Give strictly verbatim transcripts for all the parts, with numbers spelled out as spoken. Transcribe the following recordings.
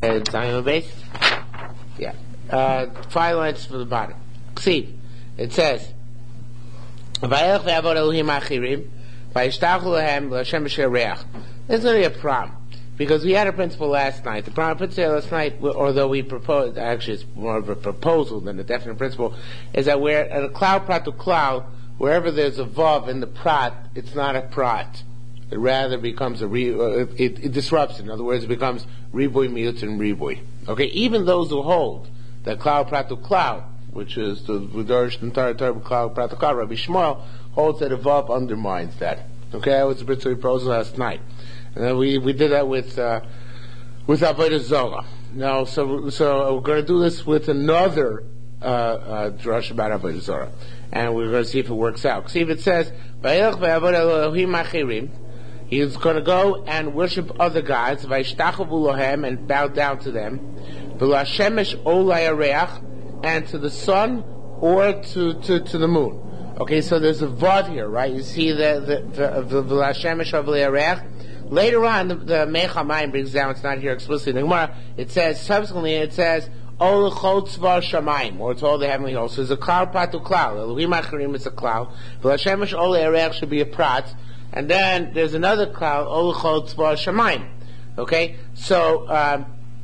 uh, Zion base. Yeah. Uh, five lines from the bottom. See, it says, "Vayelech ve'avod Elohim achirim, vayishtachu lehem l'Hashem b'shei reach." There's only a problem because we had a principle last night. The problem principle last night, although we proposed, actually it's more of a proposal than a definite principle, is that we're at a cloud prat to cloud, wherever there's a vav in the prat, it's not a prat. It rather becomes a re, uh, it, it disrupts it. In other words, it becomes riboy miut and riboy. Okay, even those who hold that cloud prat to cloud, which is the V'darish entire term cloud prat to cloud, Rabbi Shmuel holds that a vav undermines that. Okay, that was the principle we proposed last night, and then we we did that with uh, with Avodah Zorah. Now, so so we're going to do this with another uh, uh, drush about Avodah Zorah, and we're going to see if it works out. See if it says Vayelech ve'avod Elohim achirim. He's going to go and worship other gods, vayishtachavu lohem, and bow down to them, v'lashemesh olay areach, and to the sun or to, to, to the moon. Okay, so there's a vod here, right? You see the the the v'lashemesh olay areach. Later on, the, the Meich HaMayim brings down. It's not here explicitly in the Gemara. It says subsequently. It says ol chol tzvar shamayim, or it's all the heavenly hosts. So it's a cloud prat to cloud. Elohim achirim is a cloud. V'lashemesh olay areach should be a prat. And then there's another cloud, Ol Chol Tzvar Shamayim. Okay, so um,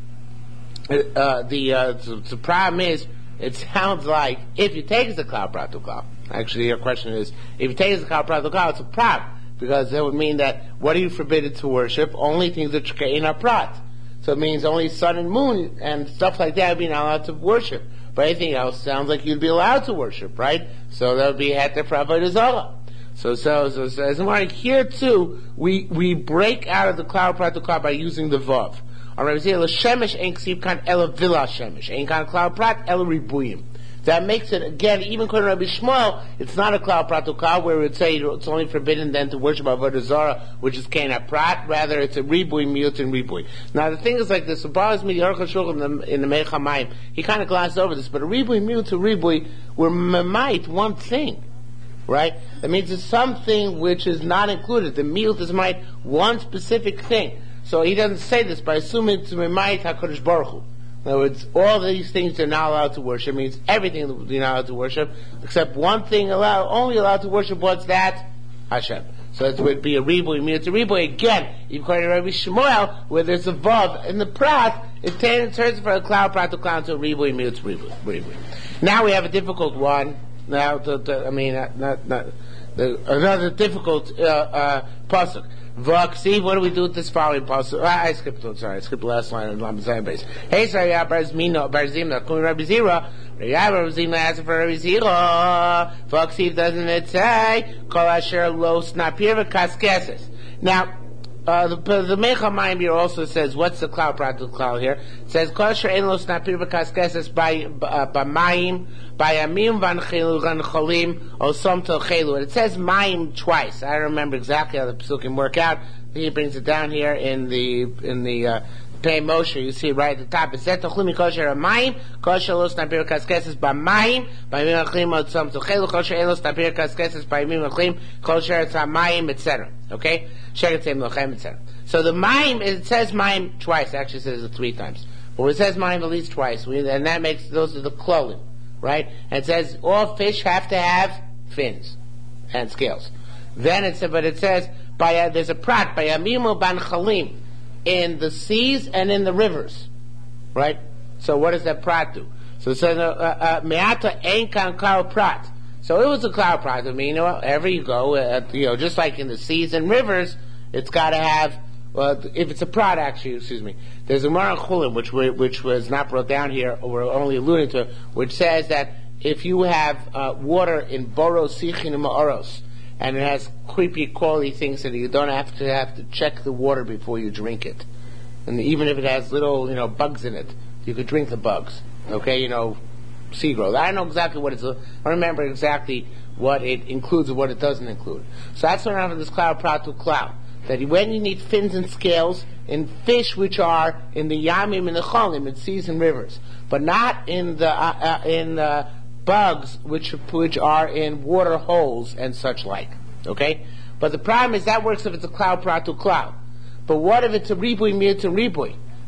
uh, the, uh, the the problem is, it sounds like if you take the cloud prat to cloud. Actually, your question is, if you take the cloud prat to cloud, it's a prat, because that would mean that what are you forbidden to worship? Only things that in are prat. So it means only sun and moon and stuff like that would be not allowed to worship. But anything else sounds like you'd be allowed to worship, right? So that would be heter for Avodah Zorah. So, so, so, so, as like here too, we, we break out of the cloud prat to cloud by using the vav. Alright, we say, L'shemesh ein ksiv kan ela vila shemesh. Ein kan cloud prat, ela ribuyim. That makes it, again, even according to Rabbi Shmuel, it's not a cloud prat to cloud where we would say it's only forbidden then to worship Avodah Zorah, which is Kena prat, rather it's a ribuy, miut, and ribuy. Now the thing is like this, it bothers me, the Aruch HaShulchan in the, in the Meich HaMayim, he kind of glanced over this, but a ribuy, miut, and ribuy were memite one thing. Right? That means it's something which is not included. The miut is might one specific thing. So he doesn't say this by assuming it's might HaKadosh Baruch Hu. In other words, all these things they're not allowed to worship means everything they're not allowed to worship, except one thing allowed, only allowed to worship. What's that? Hashem. So it would be a riboy, miut, a riboy. Again, you've quoted Rabbi Shmuel, where there's a vav in the prat, it turns from a cloud prat to cloud to a riboy, miut, riboy, riboy. Now we have a difficult one. Now, the, the, I mean, not, not, not the, another difficult uh, uh, pasuk. V'aksiv, what do we do with this following pasuk? Ah, I skipped it. Sorry, I skipped the last line on the Zion base. Hey, sorry, Barzimna, Barzimna, Kumi Rabbi Zira. Rabbi Zira asked for Rabbi Zira. V'aksiv, doesn't it say? Kol asher lo snapir v'kaskeses. Now, Uh, the, the Meich HaMayim here also says, what's the cloud prat to cloud here? It says, Kol asher ein lo snapir v'kaskeses by b'mayim, by amim v'anchelu v'ancholim, o som telchelu. It says mayim twice. I don't remember exactly how the psukim work out. He brings it down here in the, in the, uh, Pei Moshe, you see right at the top. It says, Tochlu mikol asher amayim, kol asher lo snapir v'kaskeses b'mayim, b'amim v'ancholim, o som telchelu, kol asher ein lo snapir v'kaskeses b'amim v'ancholim, kol asher it's amayim, et cetera. Okay? So the mime, it says mime twice, it actually says it three times. But it says mime at least twice, we, and that makes, those are the klolim, right? And it says all fish have to have fins and scales. Then it says, but it says, by uh, there's a prat, by amimu ban chalim, in the seas and in the rivers, right? So what does that prat do? So it says, me'ata ein kan kal prat. So it was a cloud prat. I mean, you know, wherever you go, uh, you know, just like in the seas and rivers, it's got to have. Well, if it's a prat, actually, excuse me, there's a Gemara Chulim, which we, which was not brought down here, or we're only alluding to, which says that if you have uh, water in boros, sichin, and ma'oros, and it has creepy, crawly things that you don't have to have to check the water before you drink it, and even if it has little, you know, bugs in it, you could drink the bugs. Okay, you know. Sea growth. I don't know exactly what it's. I don't remember exactly what it includes or what it doesn't include. So that's what I have in this cloud prat to cloud. That when you need fins and scales in fish which are in the yamim and the cholim, in seas and rivers, but not in the uh, uh, in the bugs which which are in water holes and such like. Okay, but the problem is that works if it's a cloud prat to cloud. But what if it's a ribui miut and ribui?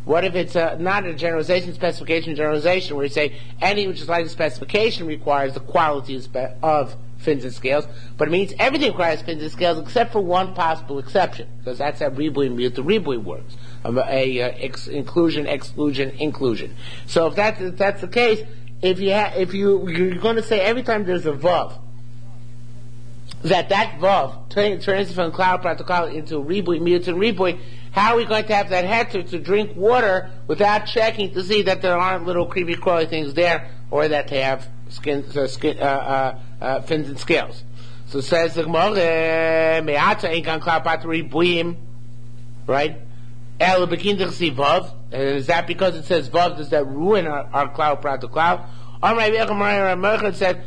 What if it's a, not a generalization, specification, generalization, where you say any which is like the specification requires the quality of, spe- of fins and scales, but it means everything requires fins and scales except for one possible exception, because that's how ribui mute the ribui works. Um, a, a ex- inclusion, exclusion, inclusion. So if that's, if that's the case, if you ha- if you you're going to say every time there's a vav, that that vav turns turns from cloud prat to cloud into ribui mute and ribui, how are we going to have that heter to drink water without checking to see that there aren't little creepy crawly things there, or that they have skin, uh, skin, uh, uh, uh, fins and scales? So says the Gemara, me'ata ein kan cloud prat ribuim, right? El bekindig si vav, and is that because it says vav? Does that ruin our, our cloud prat to cloud? Amrei Yechim said,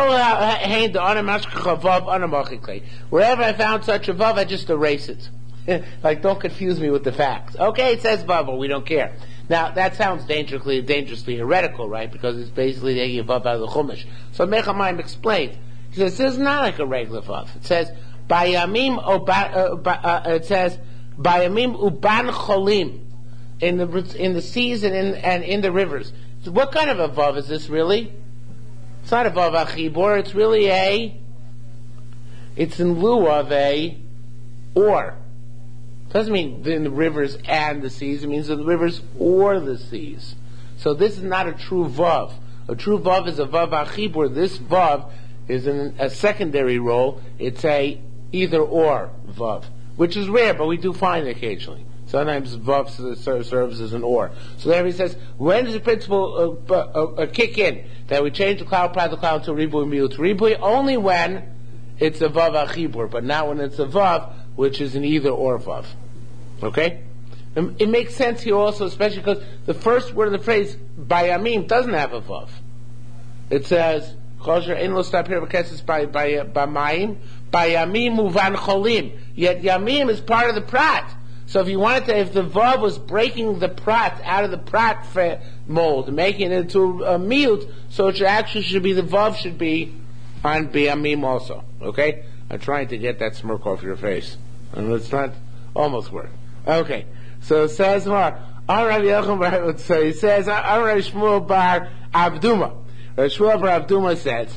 wherever I found such a vav, I just erase it. Like, don't confuse me with the facts. Okay, it says vav, but we don't care. Now, that sounds dangerously, dangerously heretical, right? Because it's basically taking a vav out of the Chumash. So Mechamayim explains. He says, this is not like a regular vav. It says, Bayamim, uh, uh, it says, Bayamim uban cholim, in the, in the seas and in, and in the rivers. So what kind of a vav is this really? It's not a vav achibor, it's really a, it's in lieu of a or. Doesn't mean in the rivers and the seas, it means in the rivers or the seas. So this is not a true vav. A true vav is a vav achibor. This vav is in a secondary role. It's a either or vav, which is rare, but we do find it occasionally. Sometimes vav serves as an or. So there he says, when does the principle uh, uh, uh, kick in that we change the cloud prat to cloud to ribui miut to ribui? Only when it's a vav achibur, but not when it's a vav, which is an either or vav. Okay? And it makes sense here also, especially because the first word of the phrase bayamim doesn't have a vav. It says kosher ein lo stop here b'keses by by bayamim bayamim uvan cholim. Yet yamim is part of the prat. So if you wanted to, if the vav was breaking the prat out of the prat mold, making it into a miut, so it should actually should be the vav should be on bayamim also. Okay? I'm trying to get that smirk off your face, and it's not almost work. Okay, so it says more. So he says, Rabbi Shmuel bar Avduma. Rabbi Shmuel bar Avduma says,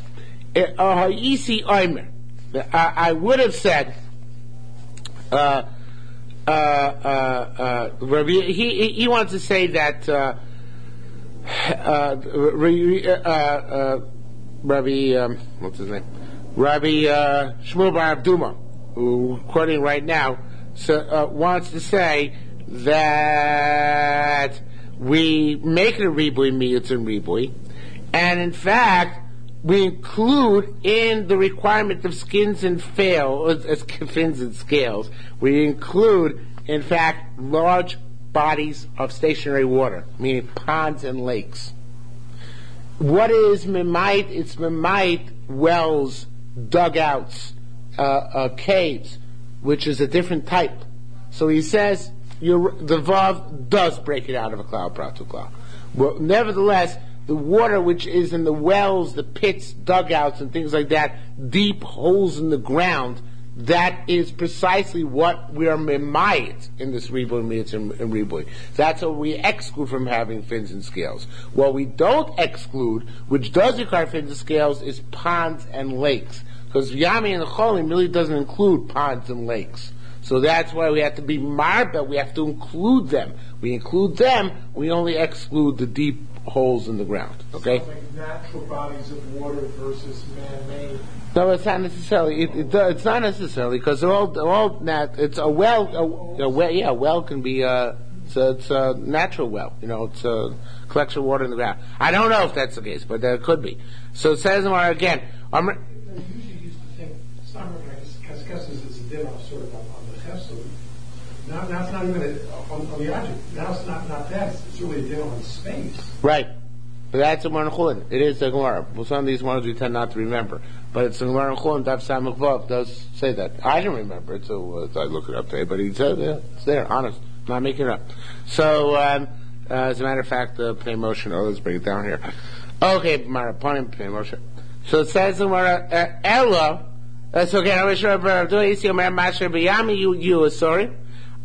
I would have said, uh, uh, uh, uh, Rabbi, he, he wants to say that, uh, uh, uh, uh, Rabbi, um, what's his name? Rabbi uh, Shmuel bar Avduma, who, quoting right now, so, uh, wants to say that we make it a ribui miyutz and ribui, and in fact we include in the requirement of skins and fail, as fins and scales, we include in fact large bodies of stationary water, meaning ponds and lakes. What is mimite? It's mimite wells, dugouts, uh, uh, caves, which is a different type. So he says you're, the vav does break it out of a cloud prat to cloud. Well, nevertheless, the water which is in the wells, the pits, dugouts, and things like that, deep holes in the ground, that is precisely what we are mimayit in this ribui mitzvah and, and ribui. That's what we exclude from having fins and scales. What we don't exclude, which does require fins and scales, is ponds and lakes. Because Yami and the Cholim really doesn't include ponds and lakes. So that's why we have to be marba, we have to include them. We include them, we only exclude the deep holes in the ground. Okay? So like natural bodies of water versus man-made. No, it's not necessarily. It, it, it's not necessarily because they're all, they're all nat. It's a well, a, a well. Yeah, a well can be. Uh, it's, a, it's a natural well. You know, it's a collection of water in the ground. I don't know if that's the case, but there could be. So it says more again. Um, I usually used to think summer cascasses is a dinner sort of on, on the chesed. Now, now it's not even a, on, on the object. Now it's not not that. It's, it's really a dinner on space. Right. But that's a Gemara Chulin. It is a Gemara. Well, some of these ones we tend not to remember. But it's a Gemara Chulin. Daf Samach Vav does say that. I didn't remember it, so uh, I look it up today. But he said, yeah, it's there, honest. I'm not making it up. So, um, uh, as a matter of fact, the Pnei Moshe, oh, let's bring it down here. Okay, Mara, Panim, Pnei Moshe. So it says in Gemara, Ella, that's okay, I wish I were doing Isi Omer Masher B'Yami, you, you, sorry.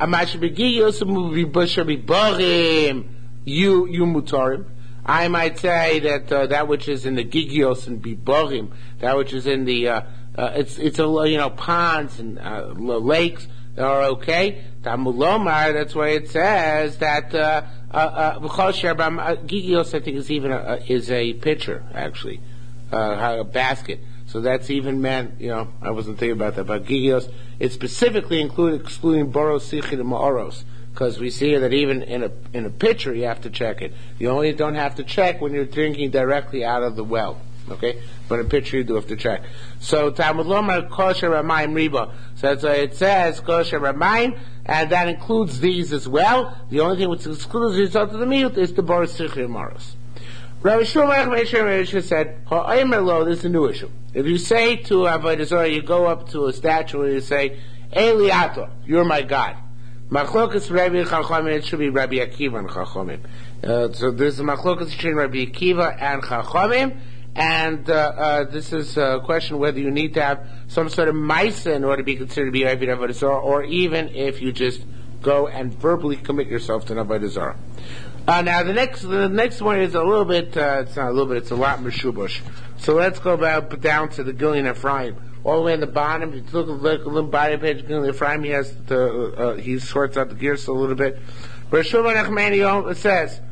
Amash Begiyos Mubi Bushabi Barim, you, you Mutarim. I might say that uh, that which is in the Gigios and Bibarim, that which is in the, uh, uh, it's, it's a, you know, ponds and uh, lakes are okay. Tamulomar, that's why it says that, uh, uh, uh, Gigios, I think, is even a, is a pitcher, actually, uh, a basket. So that's even meant, you know, I wasn't thinking about that, but Gigios, it's specifically included, excluding Boros, Sichid, and Ma'oros. Because we see that even in a in a pitcher you have to check it. You only don't have to check when you're drinking directly out of the well. Okay? But in a pitcher you do have to check. So Talmud Lomar Kosher Ramayim Riba. So that's why it says Kosher Ramayim, and that includes these as well. The only thing which excludes the result of the meal is the Boros, Sichid, and Ma'oros. Rabbi Shmuel said, Ha'aymer this is a new issue. If you say to Avodah Zarah, you go up to a statue and you say, Eliato, you're my God. Machlokas Rabbi Chachamim, it should be Rabbi Akiva and Chachamim. Uh, so there's a machlokas between Rabbi Akiva and Chachamim, and uh, uh, this is a question whether you need to have some sort of maisa in order to be considered to be Avodah Avodah Zarah, or even if you just go and verbally commit yourself to an Avodah Zarah. Uh, now the next the next one is a little bit, uh, it's not a little bit, it's a lot Meshubash. So let's go about down to the Gilyon Ephraim. All the way in the bottom, if you look at the little body page, Gilyon Ephraim, he has the, uh, he sorts out the gears a little bit. But Shulman Echmani, it says,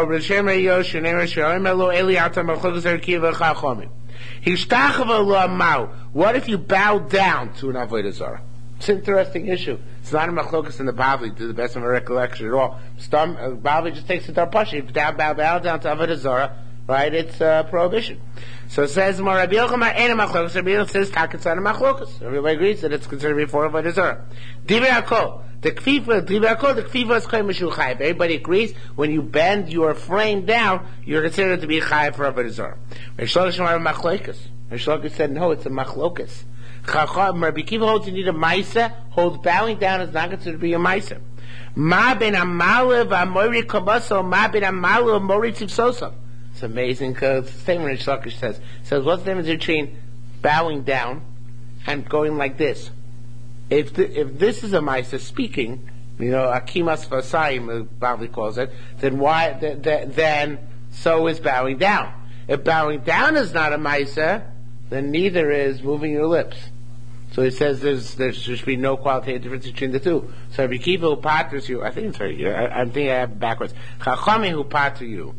what if you bow down to an Avodah Zarah? It's an interesting issue. It's not a machlokas in the Bavli, to the best of my recollection at all. Stam, uh, Bavli just takes it to Pasha. If you bow, bow, bow down to Avodah Zarah, right, it's uh, prohibition. So it says, Rabbi Yochanan ain't a machlokas. Rabbi Yochanan says, it's not a machlokas. Everybody agrees that it's considered before Avodah Zarah. Divrei Hakol. The kfifa, Divrei Hakol, the kfifa is koyim mishu chayiv. Everybody agrees, when you bend your frame down, you're considered to be chayiv for Avodah Zarah. Rish Lakish are machlokas. Rish Lakish said, no, it's a machlokas. Rabbi Akiva holds you need a maisa, holds bowing down is not considered to be a maisa. Ma ben amalev amori kabaso, ma ben amalev amori tzivsoso. It's amazing because the same Rish Lakish says. It says, what's the difference between bowing down and going like this? If the, if this is a maisa speaking, you know, akimas vasayim, Bavli calls it, then why, th- th- then so is bowing down. If bowing down is not a maisa, then neither is moving your lips. So he says there's there should be no qualitative difference between the two. So Rabbi Akiva who patters you, I think it's right here, I, I think I have it backwards. Chachamim who patter you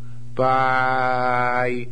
by,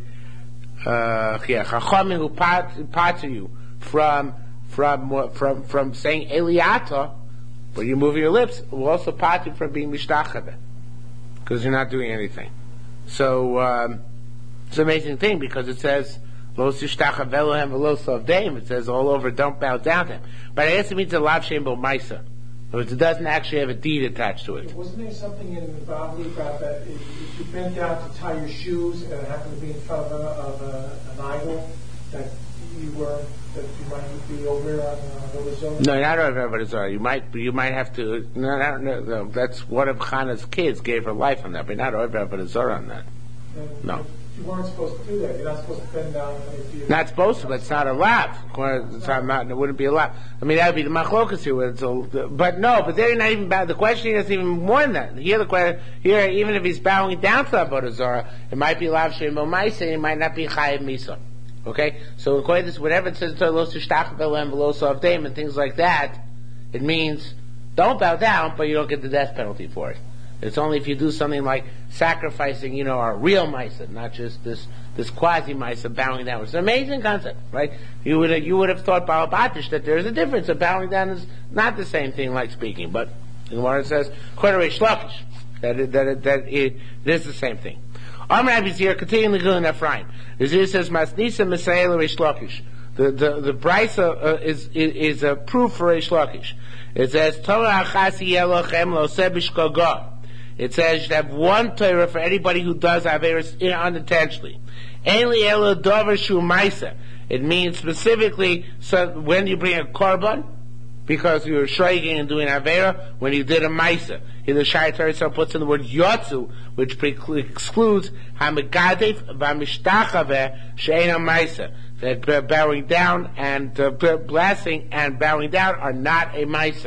uh, yeah, Chachamim who pat, patter you from, from, from, from saying Eliata, but you're moving your lips, will also patter you from being Mishtachadeh. Because you're not doing anything. So, um, it's an amazing thing because it says, Lo sishtacha velohem velo sovdeim. It says all over, don't bow down to him. But I guess it means a lav shem bo maisa. It doesn't actually have a deed attached to it. Wasn't there something in the Bavli about that if, if you bent down to tie your shoes and it happened to be in front of, a, of a, an idol, that you were, that you might be over on Avodah Zarah? No, not over Avodah Zarah. You might, you might have to, no, no, no, no, that's one of Chana's kids gave her life on that, but not over Avodah Zarah on that. And no. You weren't supposed to do that. You're not supposed to bend down. If you not supposed to, but it's not a lot. It's not, not, it wouldn't be a lot. I mean, that would be the machlokas here. It's a, but no, but they're not even bow. The question is even more than that. Here, the question, here, even if he's bowing down to Avodah Zarah, it might be lav shem bo maisa, it might not be chayiv misa. Okay? So according to this, whatever it says, lo tishtach velem velo sovdeim and things like that, it means don't bow down, but you don't get the death penalty for it. It's only if you do something like sacrificing, you know, our real Maisa, not just this, this quasi Maisa bowing down. It's an amazing concept, right? You would have, you would have thought Balabatish that there is a difference. A bowing down is not the same thing like speaking, but in the Gemara it says, Kodesh Lakish, that it, that it, that it, it is the same thing. Amr Abizir here, continuing the Gilyon Ephraim. Azir says, Masnisa Mesael Reish Lakish. The, the, the Brisa uh, is, is, is a proof for Reish Lakish. It says, Torah Achasi Elochem Lo Sebish Kogah. It says you should have one Torah for anybody who does Averis unintentionally. Ainli elo dover shu maisa. It means specifically so when you bring a korban, because you were shreiging and doing Avera, when you did a maisa. Here the Shai Torah puts in the word yotzu, which pre- excludes hamigadef v'mishtachaveh she'ena maisa. That bowing down and uh, blessing and bowing down are not a maisa.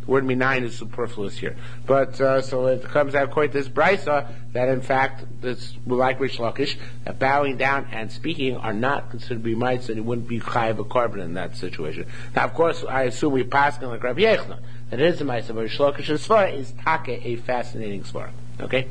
word minayin is superfluous here. But, uh, so it comes out quite this brisa that in fact, this, like Rish Lakish, that bowing down and speaking are not considered to be mites, and it wouldn't be chayiv a carbon in that situation. Now, of course, I assume we pass on like Rabbi Yechon, that it is a mice, but Rish Lakish's svara is take a fascinating svara. Okay?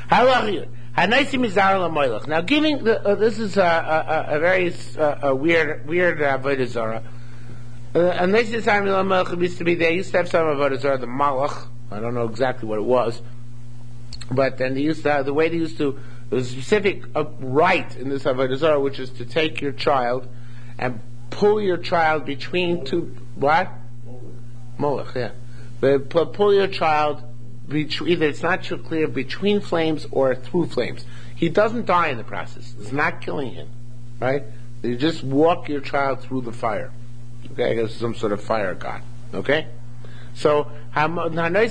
Now, giving the, uh, this is a, a, a very uh, a weird, weird avodah zarah. And this is time Melech used to be there. Used to have some avodah zarah, the malach. I don't know exactly what it was, but then they used to have, the way they used to, there was a specific uh, rite in this avodah zarah, which is to take your child and pull your child between two what? Molech, yeah. But pull your child. Either it's not too clear between flames or through flames. He doesn't die in the process. It's not killing him, right? You just walk your child through the fire. Okay, I guess some sort of fire god. Okay, so in order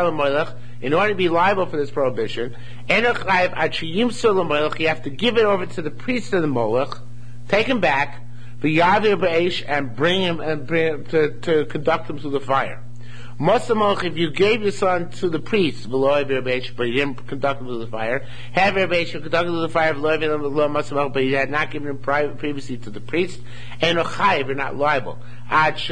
to be liable for this prohibition, you have to give it over to the priest of the molech, take him back, and bring him and bring him to, to conduct him through the fire. If you gave your son to the priest, but you didn't conduct him to the fire, have your conduct him to the fire, but you had not given him previously to the priest, and you're not liable. Unless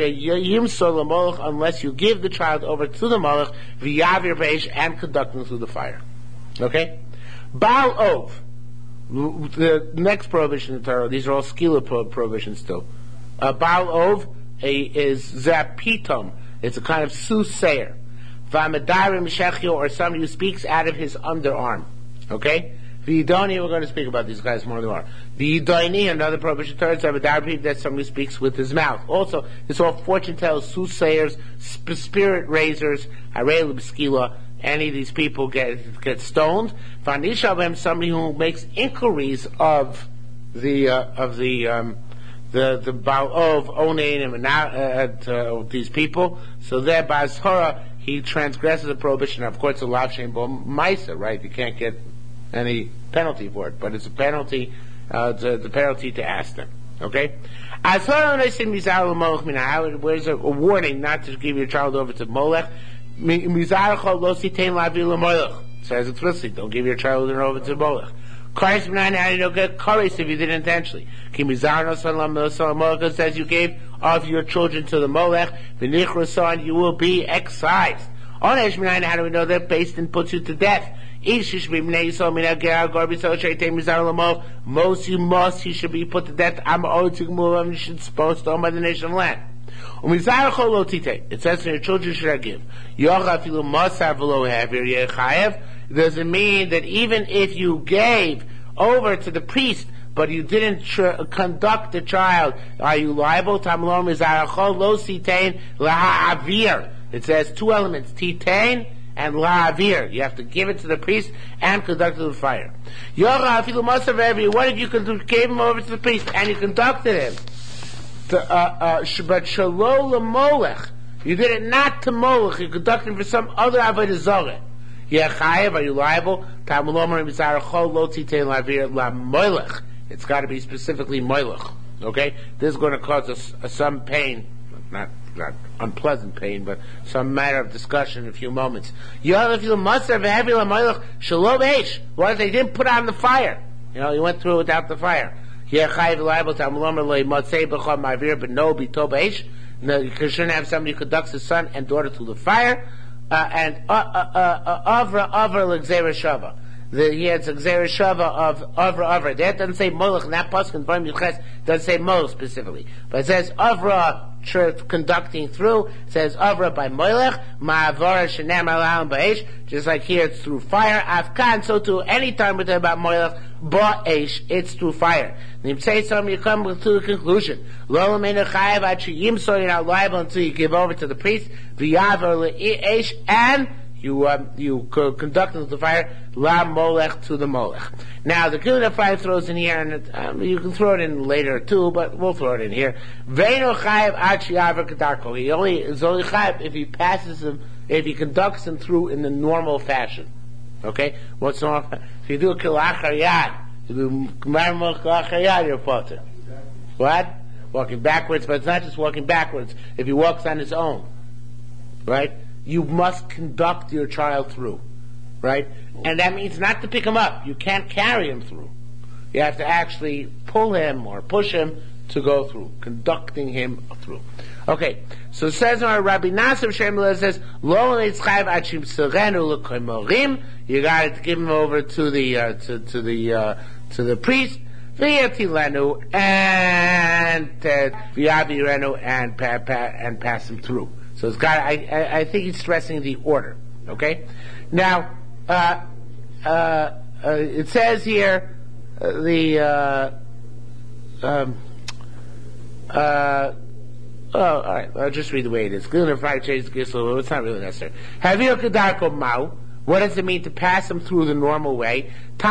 you give the child over to the molech, and conduct him through the fire. Okay? Baal Ov. The next prohibition in the Torah, these are all skila pro- prohibitions still. Uh, Baal Ov a, is zapitom. It's a kind of soothsayer. V'amadarim or somebody who speaks out of his underarm. Okay? V'yidoni, we're going to speak about these guys more than more. V'yidoni, another prohibition term, that's somebody who speaks with his mouth. Also, it's all fortune tellers, soothsayers, sp- spirit raisers, harei l'b'skila. Any of these people get get stoned. V'anishavim, somebody who makes inquiries of the uh, of the um, the the Baal of Onain and uh, uh, these people. So there, Ba'azhara, he transgresses a prohibition. Of course, a lav shem bo ma'isa, right? You can't get any penalty for it, but it's a penalty. Uh, the, the penalty to ask them. Okay. As far as I say, where's a warning not to give your child over to Molech? Says explicitly, don't give your child over to Molech. Christ how you don't get curries if you did intentionally. Says you gave of your children to the Molech, you will be excised. How do we know that based and puts you to death? Most you must, he should be put to death. You should supposed to own by the nation of land. It says to your children should I give. Doesn't mean that even if you gave over to the priest, but you didn't tr- conduct the child, are you liable? It says two elements, titain and la'avir. You have to give it to the priest and conduct it to the fire. What if you gave him over to the priest and you conducted him? To, uh, uh, but shalom l'molech. You did it not to Molech. You conducted him for some other avodah zarah. Are you liable? It's got to be specifically Molech. Okay? This is going to cause us uh, some pain. Not, not unpleasant pain, but some matter of discussion in a few moments. What if they didn't put on the fire? You know, you went through it without the fire. But no, be tobesh. You shouldn't have somebody who conducts his son and daughter through the fire. Uh, and Avra Avra l'Gzera Shava. He had Gzera Shava of Avra Avra. That doesn't say Molech in that pasuk in Dvarim Yuches. Doesn't say Molech specifically, but it says Avra conducting through. It says Avra by Molech. Ma'avara shenem alam ba'esh. Just like here, it's through fire. Afkan. So too, any time we talk about Molech, ba'esh, it's through fire. And you say something, you come to the conclusion. Lo l'meinu chayav ad sheyimso. You're not liable until you give over to the priest. V'yavar le'esh, and you um, you conduct into the fire la molech to the molech. Now the Kiddush five throws in here, and it, um, you can throw it in later too, but we'll throw it in here. Ve'no chayav ad sheyavar kedarko. He only is only chayav if he passes him, if he conducts him through in the normal fashion. Okay, what's normal? If you do a kilachar yad, you do marmol kilachar yad, you're potter. What? Walking backwards, but it's not just walking backwards. If he walks on his own, right? you must conduct your child through, right? And that means not to pick him up. You can't carry him through. You have to actually pull him or push him to go through, conducting him through. Okay, so it says on Rabbi Nassim Shemela says, Lo Nitzchayv Achim Serenu L'Koimorim. You got to give him over to the uh, to to the uh, to the priest. V'yatilenu and v'yavirenu and pa, pa, and pass him through. So it's got. I, I I think he's stressing the order. Okay, now uh, uh, uh, it says here uh, the. Uh, um, uh, oh, all right. I'll just read the way it is. It's not really necessary. What does it mean to pass him through the normal way?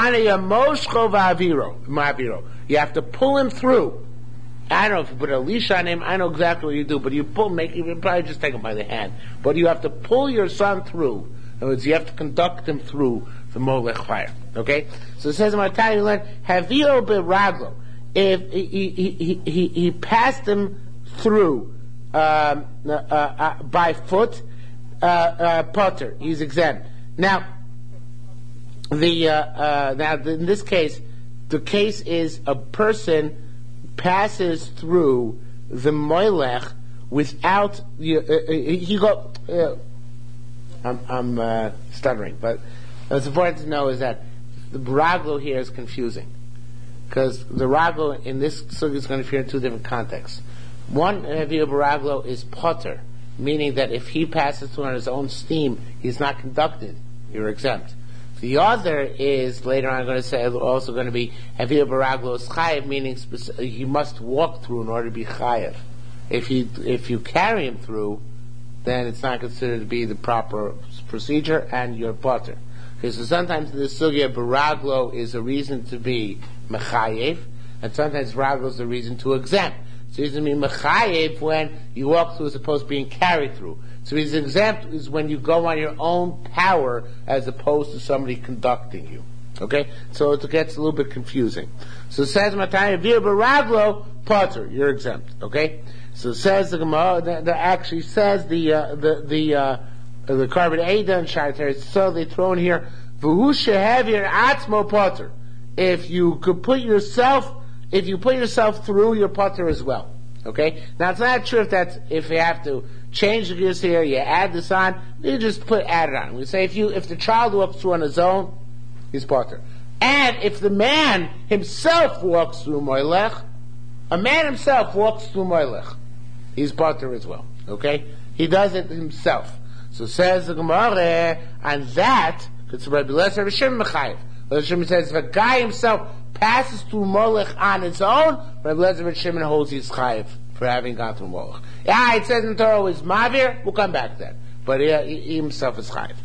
You have to pull him through. I don't know if you put a leash on him. I know exactly what you do, but you pull, make you probably just take him by the hand. But you have to pull your son through. In other words, you have to conduct him through the molech fire. Okay? So it says in my time, you learn, Havio beraglo. If he, he, he, he, he passed him through um, uh, uh, by foot, uh, uh, potter, he's exempt. Now, the uh, uh, now in this case, the case is a person passes through the moilech without uh, uh, he go. Uh, I'm, I'm uh, stuttering, but what's important to know is that the baraglo here is confusing. Because the raglo in this sugi is going to appear in two different contexts. One Havia baraglo is potter, meaning that if he passes through on his own steam, he's not conducted. You're exempt. The other is later on I'm going to say also going to be Havia baraglo is chayev, meaning specific, he must walk through in order to be chayev. If you if you carry him through, then it's not considered to be the proper procedure, and you're potter. Okay, so sometimes in the sugya baraglo is a reason to be mechayev, and sometimes baraglo is a reason to exempt. So he's going to be mechayev when you walk through as opposed to being carried through. So he's exempt is when you go on your own power as opposed to somebody conducting you. Okay, so it gets a little bit confusing. So it says Matanya via baraglo potter, you're exempt. Okay, so it says the Gemara that, that actually says the uh, the the uh, the carbon Ada and Shaitar. So they throw in here v'hu shehavir atzmo potter. If you could put yourself, if you put yourself through your potter as well. Okay, now it's not true if that's if you have to change the gears here, you add this on, you just put add it on. We say if you if the child walks through on his own, he's potter. And if the man himself walks through moilech, a man himself walks through moilech, he's potter as well. Okay, he does it himself. So says the Gemara, and that it's Rabbi Lezer Rabbi Shimon Mechayev. Rabbi Shimon says if a guy himself passes through molech on his own, Rabbi Lezer Rabbi Shimon holds his chayev for having gone through molech. Yeah, it says in the Torah is mavir. We'll come back to that, but he, he himself is chayev.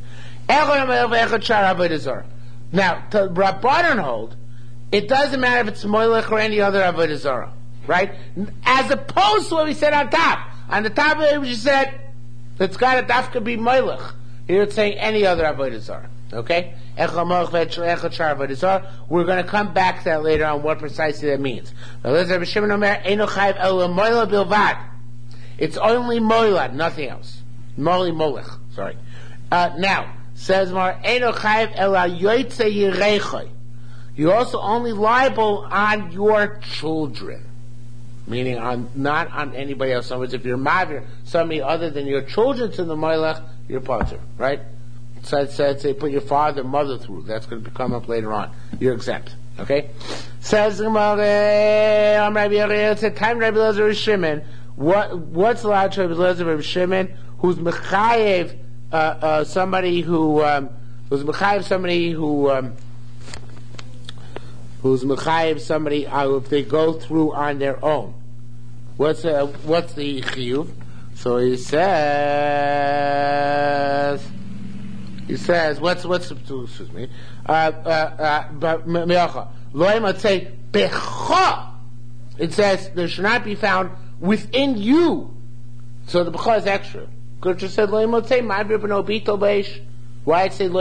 Now, to Rabbanan hold, it doesn't matter if it's molech or any other avodah zarah, right? As opposed to what we said on top. On the top of it, we said it's got to dafka be molech. Here it's saying any other avodah zarah. Okay? We're going to come back to that later on what precisely that means. It's only moilad, nothing else. Moli molech, sorry. Uh, now, says Mar, you're also only liable on your children. Meaning on not on anybody else. In other words, if you're mavir somebody other than your children to the moilech, you're potter, right? So it said, say, put your father, mother through. That's going to come up later on. You're exempt. Okay? Says the Gemara, I'm Rabbi Yehuda, it's a time Rabbi Lezer Shimon. What, what's allowed to Rabbi Lezer Shimon, who's mechayev, uh, uh, somebody who, um, who's mechayev somebody who, um, who's mechayev somebody, uh, if they go through on their own. What's, uh, what's the chiyuv? So he says, He says, what's, what's, excuse me, uh, uh, uh, it says, there should not be found within you. So the becha is extra. Could have just said, why it say,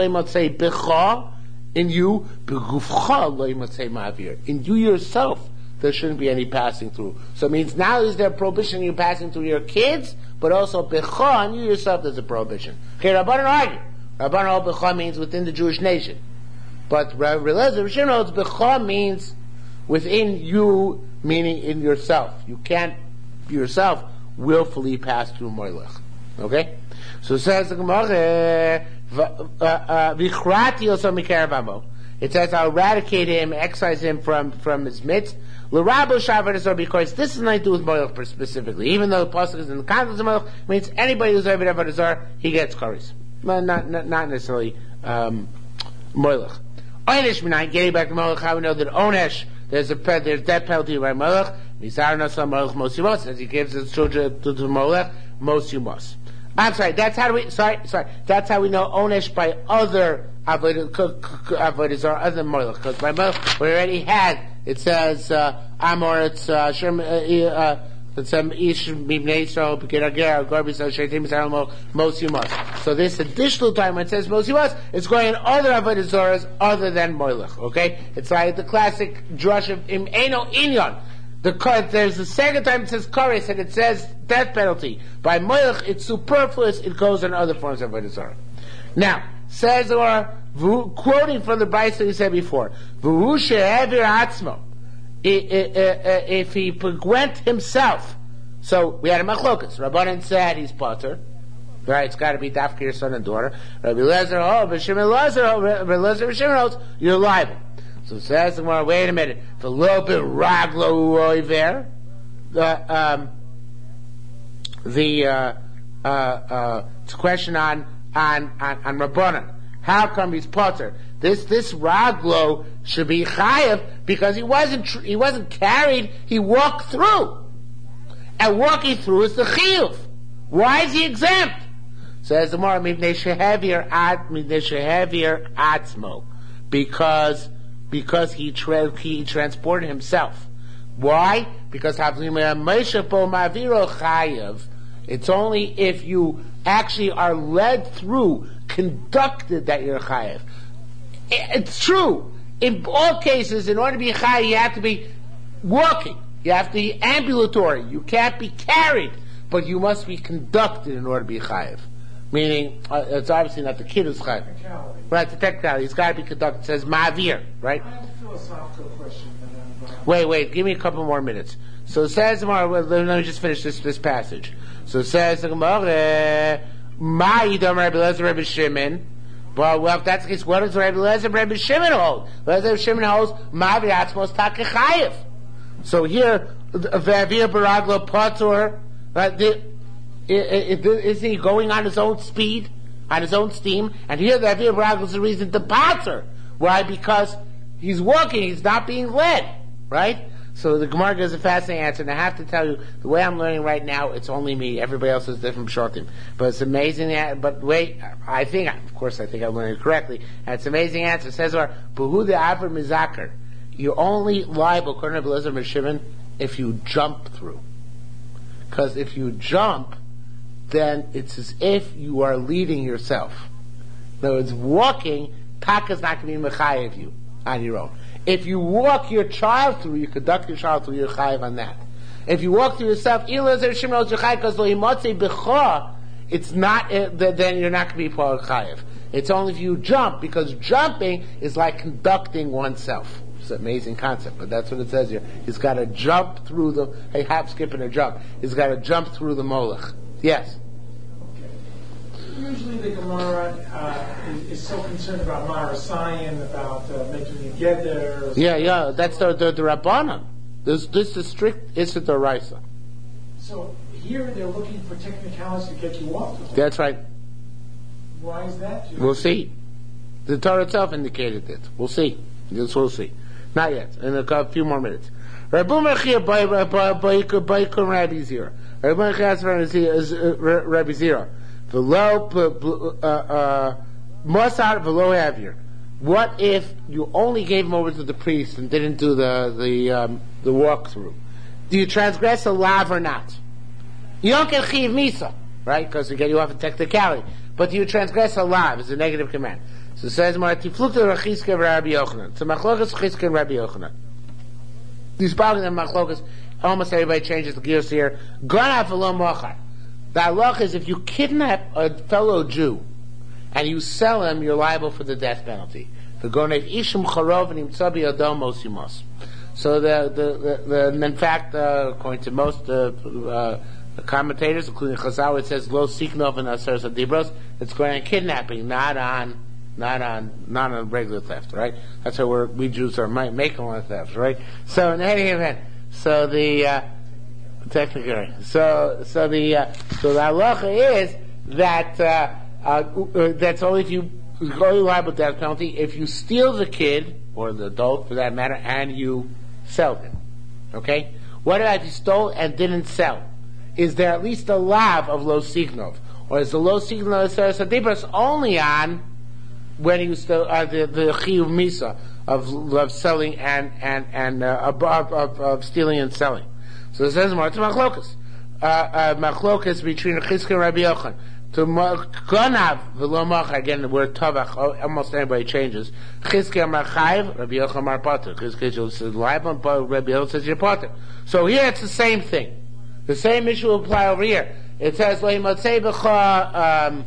becha in you, in you yourself, there shouldn't be any passing through. So it means not only is there a prohibition you passing through your kids, but also Becha, on you yourself there's a prohibition. Okay, Rabbanan argue. Rabbanan Becha means within the Jewish nation. But Rabbi Eliezer Rishon holds Becha means within you, meaning in yourself. You can't yourself willfully pass through Moilech. Okay? So it says the Gemara, Vichrati also Mikarabamo. It says, I'll eradicate him, excise him from, from his midst. L'rabo Shavadazor, because this is nothing to do with Moilech specifically. Even though the pasuk is in the context of Moilech, it means anybody who's over Avodah he gets kares. Not, not, not necessarily um, Moilech. Onesh Minai, getting back to Moilech, how we know that Onesh, there's a there's death penalty by Moilech. Nizar Nasam Moilech Mosumos, as he gives his children to the Moilech, Mosumos. I'm sorry, that's how we, sorry, sorry, that's how we know Onesh by other Avodah Zarah, other Moilech. Because by Moilech, we already had, it says, uh, Amor, it's, uh, Shem, uh, uh, it's, um, Ish, Mibnei Yisrael, Bekirager, Gorbi, So, Shaitim, Yisrael, Mosumos. So this additional time when it says Mosumos, it's going in other Avodah Zarahs other than Moilech, okay? It's like the classic drush of Im Eno Inyon. The, there's the second time it says kares and it says death penalty. By moilech, it's superfluous. It goes in other forms of avodah zarah. Now, says or quoting from the Brayso that he said before, "V'hu she'evir atzmo." If he went himself, so we had a machlokas. Rabbanan said he's pater. Right, it's got to be dafka your son and daughter. Rabbi Eliezer, oh, but Shimon Eliezer, Rabbi Eliezer, Shimon, you're liable. So it says the Gemara, wait a minute, the little bit raglo uoiver, the, um, the, uh, uh, uh, it's a question on, on, on, on Rabbanan. How come he's potter? This, this raglo should be chayev because he wasn't, tr- he wasn't carried, he walked through. And walking through is the chiyuv. Why is he exempt? Says the Gemara, midnei shehavir ad, midnei shehavir atzmo. Because, Because he, tra- he transported himself. Why? Because it's only if you actually are led through, conducted, that you're chayev. It's true. In all cases, in order to be chayev, you have to be walking. You have to be ambulatory. You can't be carried. But you must be conducted in order to be chayev. Meaning, uh, it's obviously not the kid who's chayav. Right, the technicality. It's got to be conducted. It says ma'avir, right? I have a philosophical question. That I'm, uh, wait, wait, give me a couple more minutes. So it says, well, let me just finish this, this passage. So it says, ma'idam Rabbi Eliezer Rabbi Shimon. Well, well, if that's the case, what does Rabbi Eliezer Rabbi Shimon hold? Rabbi Eliezer Shimon holds ma'avir atzmos take chayev. So here, v'avir baraglo patur, right? The, Isn't he going on his own speed, on his own steam? And here the Avir Baragel is the reason to pater. Why? Because he's walking, he's not being led, right? So the Gemara gives a fascinating answer, and I have to tell you, the way I'm learning right now, it's only me. Everybody else is different shortim. But it's amazing. But wait, I think, of course, I think I'm learning it correctly. And it's an amazing answer. It says, "Buhu de Avir Mizakar." You're only liable, according to Eliezer ben Shimon, if you jump through. Because if you jump, then it's as if you are leading yourself. In other words, walking, taka is not going to be mechayev you on your own. If you walk your child through, you conduct your child through, you're chayev on that. If you walk through yourself, it's not, then you're not going to be part of chayev. It's only if you jump, because jumping is like conducting oneself. It's an amazing concept, but that's what it says here. He's got to jump through the, hey, hop, skip, and a jump. He's got to jump through the molech. Yes? Usually the Gemara uh, is, is so concerned about Marasayan, about uh, making it get there. Yeah, yeah, that's the, the, the Rabbanan. This, this is strict Issa D'Oraisa. So here they're looking for technicalities to get you off the hook. That's right. Why is that? We'll see. The Torah itself indicated it. We'll see. Yes, we'll see. Not yet. In a, a few more minutes. Rabbi Mechia by Rabbi Zira. Rabbi Mechia asked Rabbi Zira. V'lo Mosar v'lo Avir. What if you only gave him over to the priest and didn't do the the um, the walkthrough? Do you transgress a lav or not? You don't get chiv misa, right? Because again, you have a technicality. But do you transgress a lav? It's a negative command. So it says, "Maratiflukta Rachiska Rabbi Yochanan." So machlokas Rachiska Rabbi Yochanan. These probably the machlokas, almost everybody changes the gears here. Ganav v'lo mochar. The halach is if you kidnap a fellow Jew and you sell him, you're liable for the death penalty. The gonev ishum charov and imtzabi adom mosimos. So the, the, the, the and in fact, uh, according to most uh, uh, commentators, including Chazal, it says lo siknov and aser sadibros. It's going on kidnapping, not on, not on, not on regular theft, right? That's how we're, we Jews are making one of thefts, right? So in any event, so the uh, technically, right. so so the uh, so the halacha is that uh, uh, that's only if you only liable death penalty if you steal the kid or the adult for that matter and you sell him. Okay? What about if you stole and didn't sell? Is there at least a lav of lo signov, or is the lo signov sadibros only on when you stole uh, the the chiyuv misa of of selling and and and uh, of, of of stealing and selling? So it says more to machlokas, uh, uh, machlokas between Chizkiah and Rabbi Yochanan. To ganav v'lo machar, again the word tavach, almost anybody changes. Chizkiah marchayv, Rabbi Yochanan mar pater. Chizkiah says liable, but Rabbi Yochanan says you're pater. So here it's the same thing. The same issue will apply over here. It says lo yimatzei b'cha um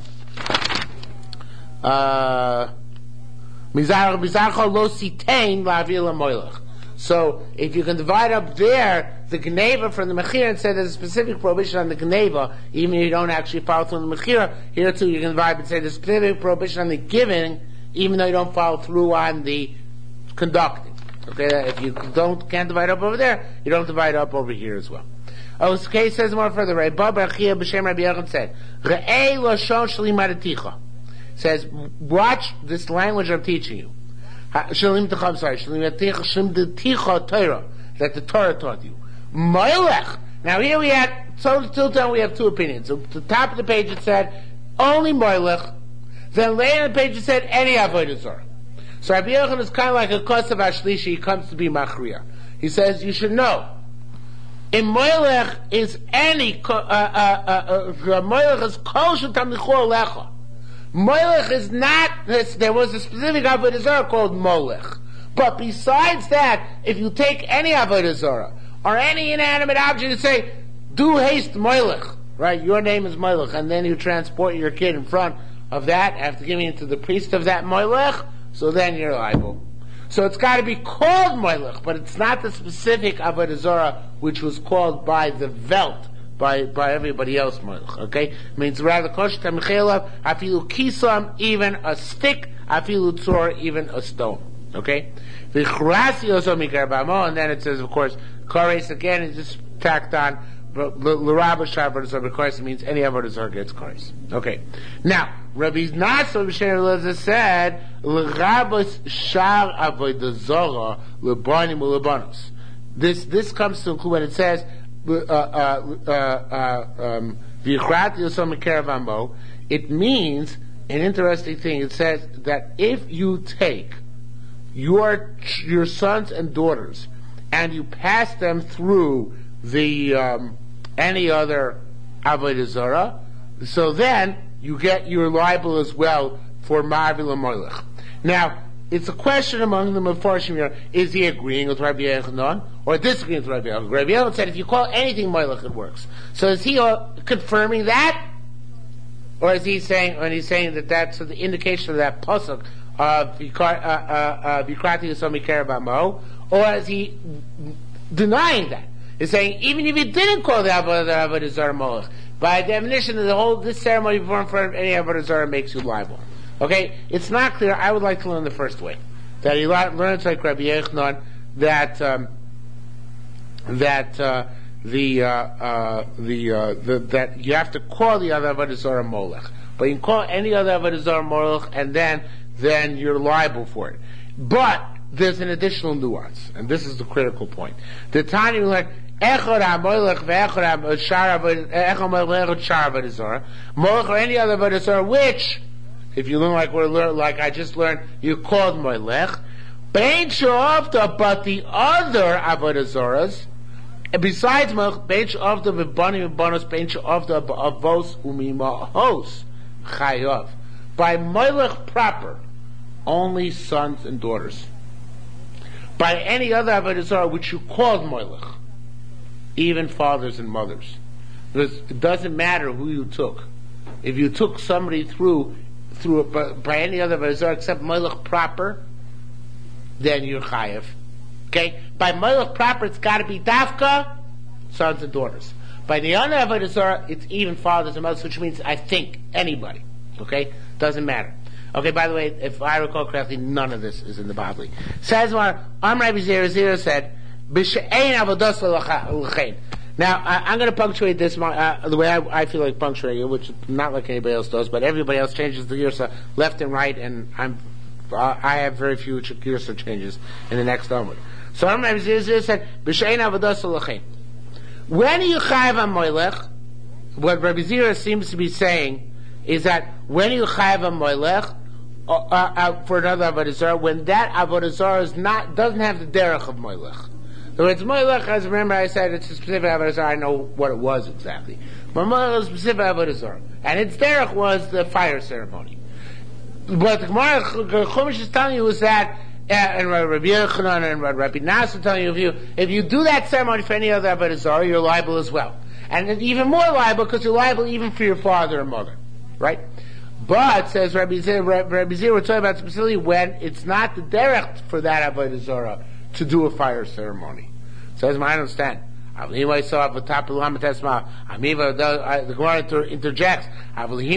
uh mizar mizarcha lo sitein la'avir lamoilach. So if you can divide up there the gneva from the mechira and say there's a specific prohibition on the gneva, even if you don't actually follow through on the mechira, here too you can divide and say there's a specific prohibition on the giving, even though you don't follow through on the conducting. Okay, if you don't can't divide up over there, you don't divide up over here as well. Oh, this case says more further. Rabbi Bachia b'shem Rabbi Yochanan said, "Re'ei lashon sheli maraticha." Says, watch this language I'm teaching you. Shalim Techa, I'm sorry, Shalim Techa, Shalim Techa Torah, that the Torah taught you. Moilech. Now here we had, so till then we have two opinions. So at the top of the page it said, only Moilech. Then later on the page it said, any Avodah Zarah. So Rabbi Yochanan is kind of like a Kosav Ashlishi, he comes to be Machriya. He says, you should know, in Moilech is any, uh, uh, uh, uh, Moilech is Kol Shetam Nichor Lecha. Molech is not this. There was a specific avodah zarah called molech, but besides that, if you take any avodah zarah or any inanimate object and say, "Do haste molech," right? Your name is molech, and then you transport your kid in front of that after giving it to the priest of that molech, so then you're liable. So it's got to be called molech, but it's not the specific avodah zarah which was called by the Welt. By by everybody else, okay? It means rather kosh tamichelav afilu kisam, even a stick, afilu tzor, even a stone, okay? V'chrasi also mikar b'amo, and then it says, of course, kores again is just tacked on. L'rabba shar avodah zarah, of course it means any avodah zarah gets kores. Okay. Now, Rabbi Nassau b'shem Elazar said, l'rabba shar avodah zarah l'banim u'lebanos. This this comes to include when it says. Uh, uh, uh, uh, um, it means an interesting thing. It says that if you take your your sons and daughters and you pass them through the um, any other avodah zarah, so then you get you're liable as well for marvil molech. Now. It's a question among the Mefarshim here, is he agreeing with Rabbi Yochanan or disagreeing with Rabbi Yochanan? Rabbi Yochanan said if you call anything Moilech, it works. So is he uh, confirming that? Or is he saying, or he's saying that that's the indication of that pasuk of Vikrati Yosomi Kerabamo? Or is he denying that? He's saying, even if you didn't call the Avodah Zarah Moilech, by definition, the whole, this ceremony performed for any Avodah Zarah makes you liable. Okay, it's not clear. I would like to learn the first way, that he learns like Rabbi Yochanan that um, that uh, the uh, uh, the, uh, the that you have to call the other avodah zarah molech, but you can call any other avodah zarah molech, and then then you're liable for it. But there's an additional nuance, and this is the critical point. The Tanya like echad hamoilech ve'echad hashar echad molech shar avodah zarah molech or any other avodah zarah which. If you learn like we're learn, like I just learned, you called Moilech. Bein she'avda, but the other avodah zarahs, besides Moilech, bein she'avda v'banim v'banos, bein she'avda avos umimahos chayav. By Moilech proper, only sons and daughters. by any other avodah zarah which you called moilech, even fathers and mothers. Because it doesn't matter who you took. If you took somebody through through a, by, by any other avodah zarah except moilech proper, then you're chayev. Okay? By moilech proper, it's got to be dafka, sons and daughters. By the other avodah zarah, it's even fathers and mothers, which means I think anybody. Okay? Doesn't matter. Okay, by the way, if I recall correctly, none of this is in the Bibli. Says one, Am Rabbi Zera Zera said, B'she'ein avodas l'chein. Now, I, I'm going to punctuate this uh, the way I, I feel like punctuating it, which is not like anybody else does, but everybody else changes the girsa left and right, and I'm, uh, I have very few girsa changes in the next Talmud. So Am Rabbi Zera Zera said, B'she'ein avodas l'chein. When you chayav a moilech, what Rabbi Zera seems to be saying is that when you chayav a moilech, Uh, uh, uh, for another avodah zarah, when that avodah zarah is not doesn't have the derech of moilech. So it's moilech, as remember I said, it's a specific avodah zarah. I know what it was exactly, but moilech is a specific avodah zarah, and its derech was the fire ceremony. What the Gemara Chumash is telling you is that, uh, and Rabbi Yochanan and Rabbi Nasser telling you, if you if you do that ceremony for any other avodah zarah, you're liable as well, and even more liable because you're liable even for your father and mother, right? But, says Rabbi Zera, Rabbi Zera, we're talking about specifically when it's not the derech for that avodah zarah to do a fire ceremony. Says, I understand. The Gemara interjects. What do you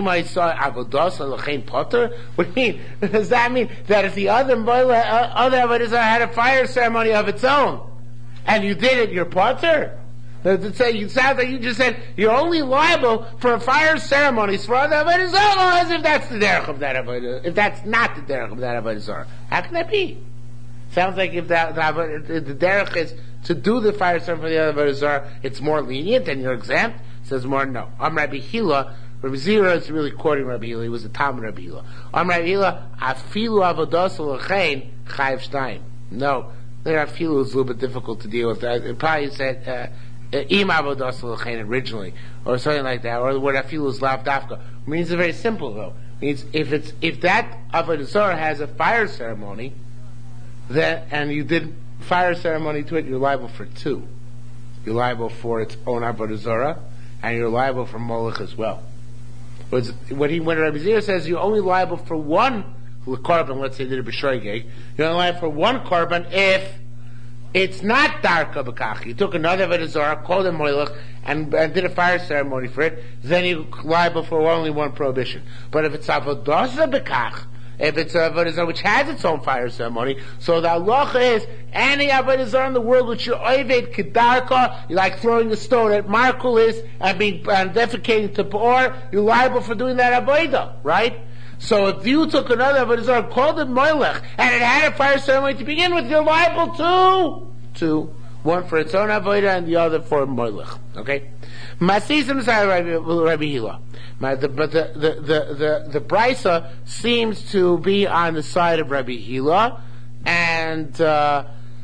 mean? Does that mean that if the other other avodah zarah had a fire ceremony of its own, and you did it, you're potter? To say, you sound like you just said you're only liable for fire ceremonies for other avodah zarah, as if that's the derech of that avodah, if that's not the derech of that avodah zarah. How can that be? Sounds like if that the, the derech is to do the fire ceremony for the other avodah zarah, it's more lenient and you're exempt. Says more no. Am Rabbi Hila, Rabbi Zera is really quoting Rabbi Hila. He was a Talmud Rabbi Hila. Am Rabbi Hila, afilu avodas l'chein chayiv shtayim. No, their afilu is a little bit difficult to deal with. It probably said. Uh, Im avodas l'chein originally, or something like that, or the word afilu is lav dafka. Means it's very simple though. Means if it's if that avodah zarah has a fire ceremony, then and you did fire ceremony to it, you're liable for two. You're liable for its own avodah zarah, and you're liable for molech as well. But what he when Rabbi Zera says you're only liable for one korban, let's say did a b'shoigeg, you're only liable for one korban if it's not darka b'kach. You took another avodah zarah, called it moilech, and, and did a fire ceremony for it. Then you're liable for only one prohibition. But if it's avodah b'kach, if it's a avodah zarah which has its own fire ceremony, so the halacha is any avodah zarah in the world which you're oived kedarka, you're like throwing a stone at markulis and being and defecating to por, you're liable for doing that avodah, right? So if you took another avodah zarah, called it moilech, and it had a fire ceremony to begin with, you're liable to two. One for its own avodah and the other for moilech. Okay? Masisim say Rabbi Hila. But the, the, the, the, the Brisa seems to be on the side of Rabbi Hila, and, uh,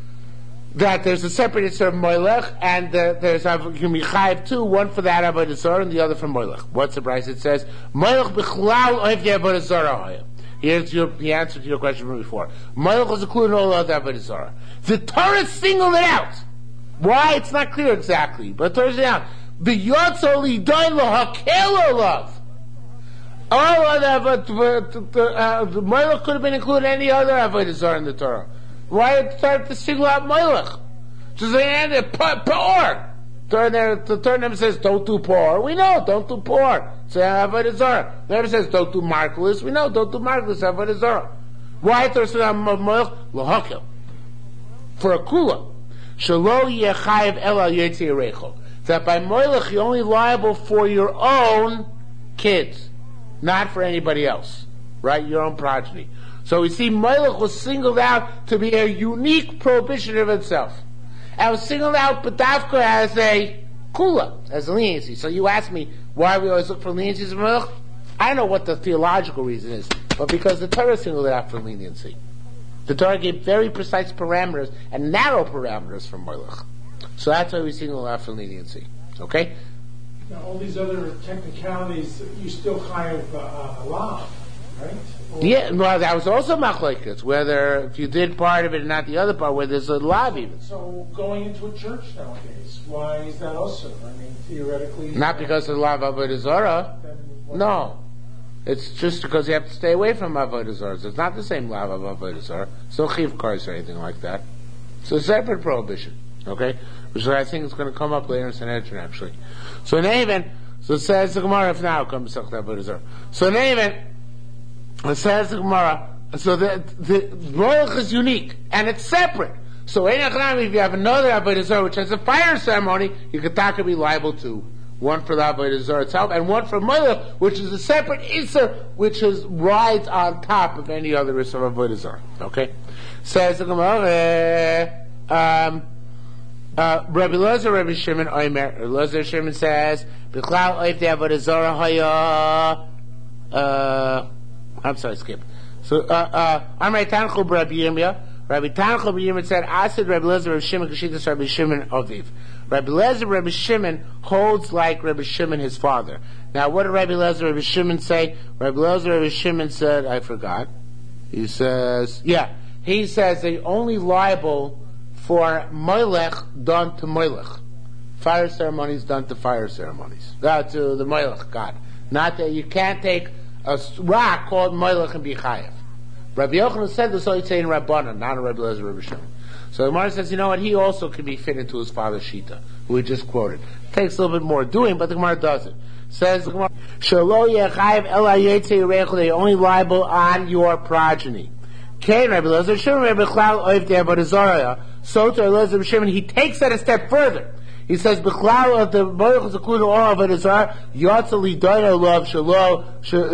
that there's a separate Yisur of Moilech, and uh, there's a Chayiv too, one for the Avodah Zarah and the other for Moilech. What's the price? It says, Moilech b'chlal oiv the Avodah Zarah. Here's your, the answer to your question from before. Moilech is included in all other Avodah Zarah. The Torah singled it out. Why? It's not clear exactly, but the Torah singled it out. B'yotzo li'doin l'hakel olav. All other Avodah, Moilech could have been included in any other Avodah Zarah in the Torah. Why did start to single out Moilech? Just the end of poor. Turn there, the turn never says don't do poor. We know don't do poor. So Avodah Zarah. Never says don't do marvelous. We know don't do marvelous. Avodah Zarah. Why did start out Moilech? L'hakel. For a kula. Shelo yechayev ela yetzi reicho. That by Moilech you're only liable for your own kids, not for anybody else. Right? Your own progeny. So we see Moilech was singled out to be a unique prohibition of itself. And was singled out B'davka as a kula, as a leniency. So you ask me why we always look for leniencies of Moilech? I don't know what the theological reason is, but because the Torah singled it out for leniency. The Torah gave very precise parameters and narrow parameters for Moilech. So that's why we single it out for leniency. Okay? Now all these other technicalities, you still kind of uh, allow, right? Or Yeah, well, that was also machlokes, whether if you did part of it and not the other part, where there's a lav even. So going into a church nowadays, why is that also? I mean, theoretically... Not because of the lav avodah zarah. No. It's just because you have to stay away from avodah zarah. It's not the same lav of avodah zarah. It's no chiv kars or anything like that. It's a separate prohibition. Okay? Which I think is going to come up later in Sanhedrin, actually. So in any event, so it says the Gemara, if now comes to avodah zarah. So in any event, it says the Gemara, so the, the Royach is unique, and it's separate. So in Achanami, if you have another Avodah Zarah, which has a fire ceremony, you could taka be liable to. One for the Avodah Zarah itself, and one for Melech, which is a separate Isser, which is rides on top of any other Isser of Avodah Zarah. Okay? Says the Gemara, um, uh, Rabbi Lezer, Rabbi Shimon, Oimer, Lezer Shimon says, B'chlal oif de Avodah Zarah haya, uh, I'm sorry, skip. So, uh, uh, Amrei Tanchel Rabbi Yirmiyah. Rabbi Tanchel Rabbi Yirmiyah said, Asid Rabbi Lezer Rabbi Shimon Kashitas Rabbi Shimon Aviv. Rabbi Lezer Rabbi Shimon holds like Rabbi Shimon his father. Now, what did Rabbi Lezer Rabbi Shimon say? Rabbi Lezer Rabbi Shimon said, I forgot. He says, yeah, he says they only liable for Molech done to Molech. Fire ceremonies done to fire ceremonies. Uh, to the Molech God. Not that you can't take a rock called Moilech and be chayev. Rabbi Yochanan said this only in Rabbanan, not in Rabbi Lezer Rabbi Shimon. So the Gemara says, you know what, he also can be fit into his father's Shita, who we just quoted. It takes a little bit more doing, but the Gemara does it. Says the Gemara, Shelo yechayev el hayetze yirechu, they only liable on your progeny. Kain Rabbi Lezer Shimon, Rabbi Chlal oiv de avodah zarah. So to Rabbi Lezer Shimon, he takes that a step further. He says, "B'chlal of the Baruch is included all of it is our Yatzali Daina love Shalo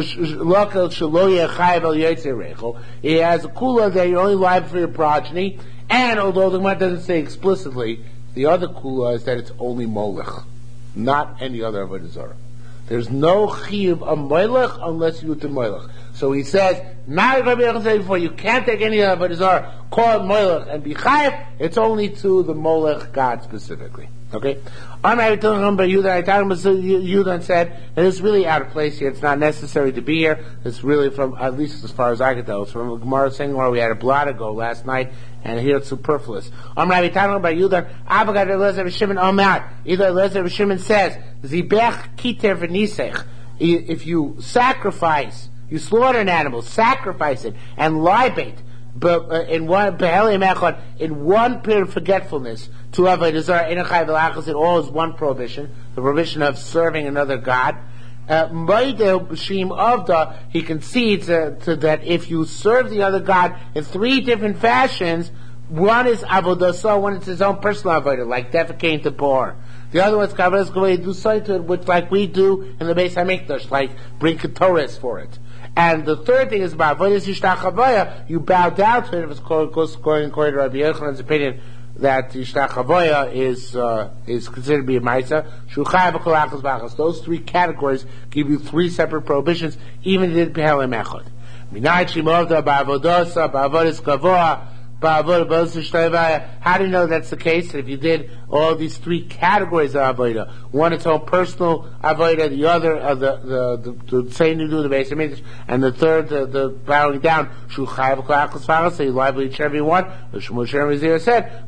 Shalo Shalo Yechayev El Yetzerecho." He has a kula that you're only liable for your progeny, and although the Gemara doesn't say explicitly, the other kula is that it's only Molech, not any other avodah zarah. There's no chiyuv of Molech unless you do Molech. So he says, not Rabbi Yochanan said before, you can't take any of avodah zarah, call it Molech and be chayev. It's only to the Molech God specifically. Okay? I'm talking about Yudan. I talked about Yudan said, and it's really out of place here. It's not necessary to be here. It's really from, at least as far as I can tell, it's from Gemara saying where we had a blot ago last night, and here it's superfluous. I'm talking about Yudan. Abagad Elazar Shimon Omat. Either Elazar Shimon says, Zibech Kiter V'nisech. If you sacrifice, you slaughter an animal, sacrifice it, and libate, but uh, in one in one period of forgetfulness to avodah zarah in a chayv l'achas, it all is one prohibition, the prohibition of serving another god. Uh, he concedes uh, to that if you serve the other god in three different fashions, one is avodah zarah, one is his own personal avodah, like defecating to pour. The other one's kavod to do something to it, which like we do in the Beis Hamikdash, like bring ketores for it. And the third thing is about avodas yishtach havoya. You bow down to it. If it's called, according to Rabbi Yochanan's opinion, that yishtach havoya is uh, is considered to be a ma'isa. Shuchai v'kolachas v'achas. Those three categories give you three separate prohibitions, even in pehelim echad. Minay shimavda ba'avodosa ba'avodas kavoa. How do you know that's the case? If you did all these three categories of avodah, one its own personal avodah, the other uh, the the the, the saying you do the base image, and the third the, the bowing down. So you liable each every one. The Shmuel Shemazir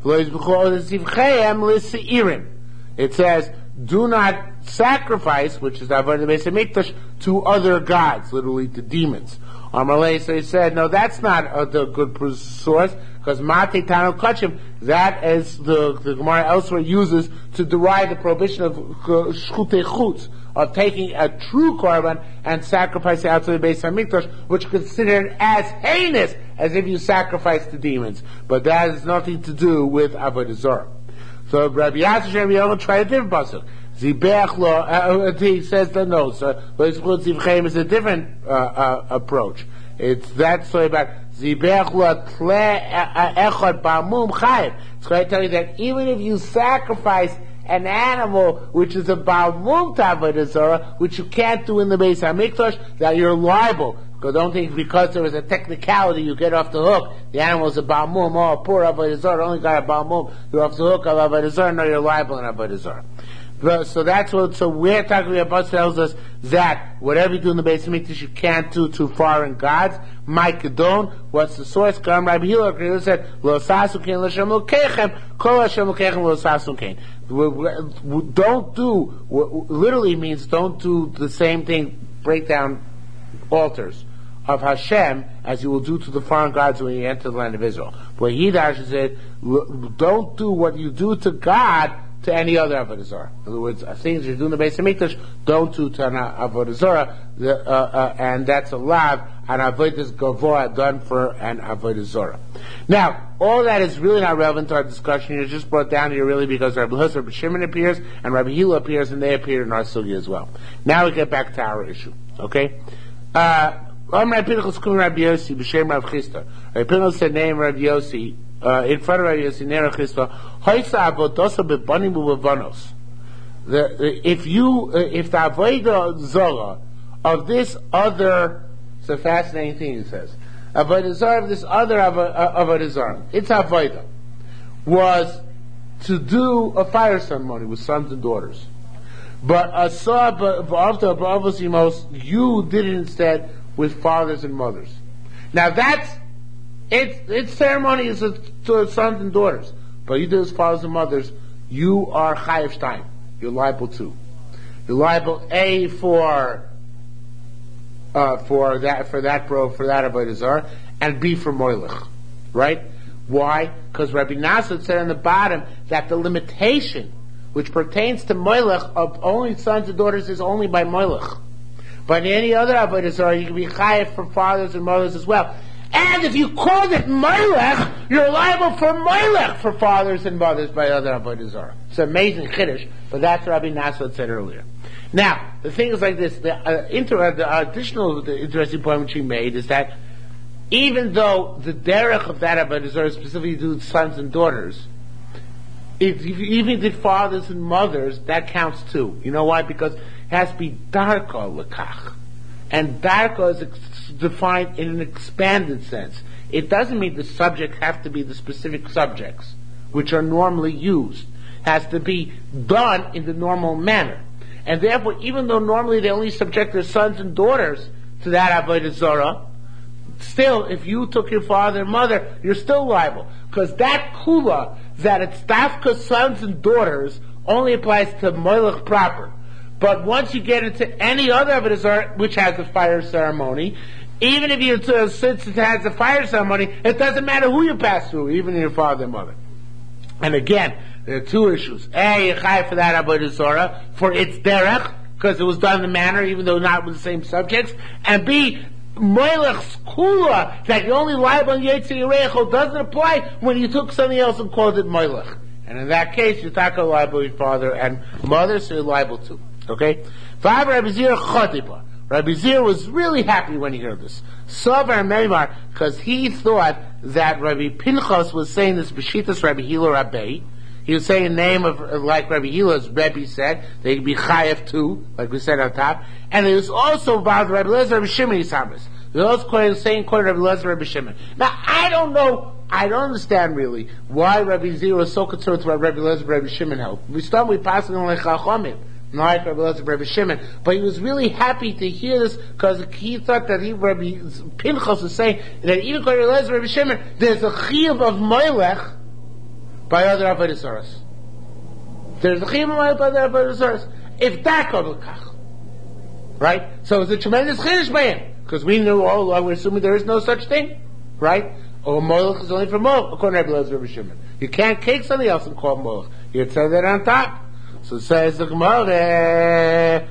said, it says, do not sacrifice, which is the avodah of the base mikdash, to other gods, literally to demons. Amalei, so he said, no, that's not a the good source, because Mate Tano Kachim, that is the, the Gemara elsewhere uses to derive the prohibition of Shchutei Chutz, of taking a true korban and sacrificing it outside the Beis HaMikdash, which is considered as heinous as if you sacrifice the demons. But that has nothing to do with Avodah Zarah. So Rabbi Yasser Rabbi Yochanan tried a different pasuk. Zibech lo, uh, he says that no, so Zivchem is a different uh, uh, approach. It's that story about Zibech lo tle echad ba'mum chayiv. It's going to tell you that even if you sacrifice an animal which is a ba'mum avodah zarah, which you can't do in the Beis HaMikdash, that you're liable. Because don't think because there is a technicality you get off the hook. The animal is a ba'mum, oh, poor avodah zarah, only got a ba'mum, you're off the hook of avodah zarah, no, you're liable in avodah zarah. But, so that's what, so we're talking about, tells us that whatever you do in the Beis Hamikdash, you can't do to foreign gods. Mike Kedon, what's the source? Kam Rabbi Hillel said, Lo sasu kein l'Hashem l'kechem, kol Hashem l'kechem lo sasu kein. Don't do, literally means don't do the same thing, break down altars of Hashem as you will do to the foreign gods when you enter the land of Israel. But Hidash said, don't do what you do to God to any other Avodah Zarah. In other words, things you're doing in the Beis Hamikdash, don't do to an Avodah Zarah, uh, uh, and that's a lav, an Avodah Gavoah done for an Avodah Zarah. Now, all that is really not relevant to our discussion. It's just brought down here really because Rabbi Huss, Rabbi Shimon appears, and Rabbi Hillel appears, and they appeared in our sugya as well. Now we get back to our issue. Okay? Uh, Rabbi Pinchas Rabbi Yossi, B'Shem Rav Chisda. Rabbi Pinchas said, name Rabbi Yossi, Uh, in front of Rabbi Yossi, Nera Chisda, Hoysa avodosa bebanim ubevanos. If you, uh, if the avodah zara of this other, it's a fascinating thing he says, avodah zara of this other avodah zara, its avodah was to do a fire ceremony with sons and daughters. But asa b'avta b'avos imos, you did it instead with fathers and mothers. Now that's Its, its ceremony is to sons and daughters. But you do as fathers and mothers, you are chayav shtayim. You're liable to. You're liable A for uh, for that for that bro for that avodah zarah, and B for moilech. Right? Why? Because Rabbi Nasser said on the bottom that the limitation which pertains to moilech of only sons and daughters is only by moilech. But in any other avodah zarah, you can be chayav for fathers and mothers as well. And if you called it Moilech, you're liable for Moilech for fathers and mothers by other Avodah Zarah. It's an amazing Kiddush, but that's what Rabbi Nasrad said earlier. Now, the thing is like this, the, uh, inter- the additional the interesting point which he made is that even though the derech of that Avodah Zarah specifically do sons and daughters, if you even did fathers and mothers, that counts too. You know why? Because it has to be darka lekach. And darka is ex- defined in an expanded sense. It doesn't mean the subject have to be the specific subjects which are normally used. It has to be done in the normal manner. And therefore, even though normally they only subject their sons and daughters to that avodah zarah, still, if you took your father and mother, you're still liable. Because that kula, that it's dafka sons and daughters, only applies to moilech proper. But once you get into any other avodah zarah, which has a fire ceremony, even if you, uh, since it has a fire ceremony, it doesn't matter who you pass through, even your father and mother. And again, there are two issues. A, you're chayav for that avodah zarah, for its derech, because it was done in the manner, even though not with the same subjects. And B, moilech's kula, that you're only liable on Yetzer Yerechel, doesn't apply when you took something else and called it moilech. And in that case, you're talking liable your father and mother, so you're liable too. Okay? Five Rabbi Zir Chodipa. Rabbi Zir was really happy when he heard this. Sover Meimar, because he thought that Rabbi Pinchas was saying this B'shitas Rabbi Hillel Rabbi. He was saying the name of, like Rabbi Hillel's Rebbe said, they could be chayav too, like we said on top. And it was also about Rabbi Lezer Rabbi Shimon Yisamis. They also quoted the same quote Rabbi Lezer Rabbi Shimon. Now, I don't know, I don't understand really why Rabbi Zir was so concerned with what Rabbi Lezer Rabbi Shimon held. We start with passing on like Chachomim. Not Rabbi Lezer Rabbi Shimon, but he was really happy to hear this because he thought that he, Rabbi Pinchas was saying that even Rabbi Lezer Rabbi Shimon, there's a chiyuv of moilech by other avodah zaros. There's a chiyuv of moilech by other avodah zaros. If that comes l'kach, right? So it's a tremendous chiddush by him because we knew all along. We're assuming there is no such thing, right? Or moilech is only for moilech, according to Rabbi Lezer Rabbi Shimon. You can't cake something else and call it moilech. You say that on top. So it says the Gemara,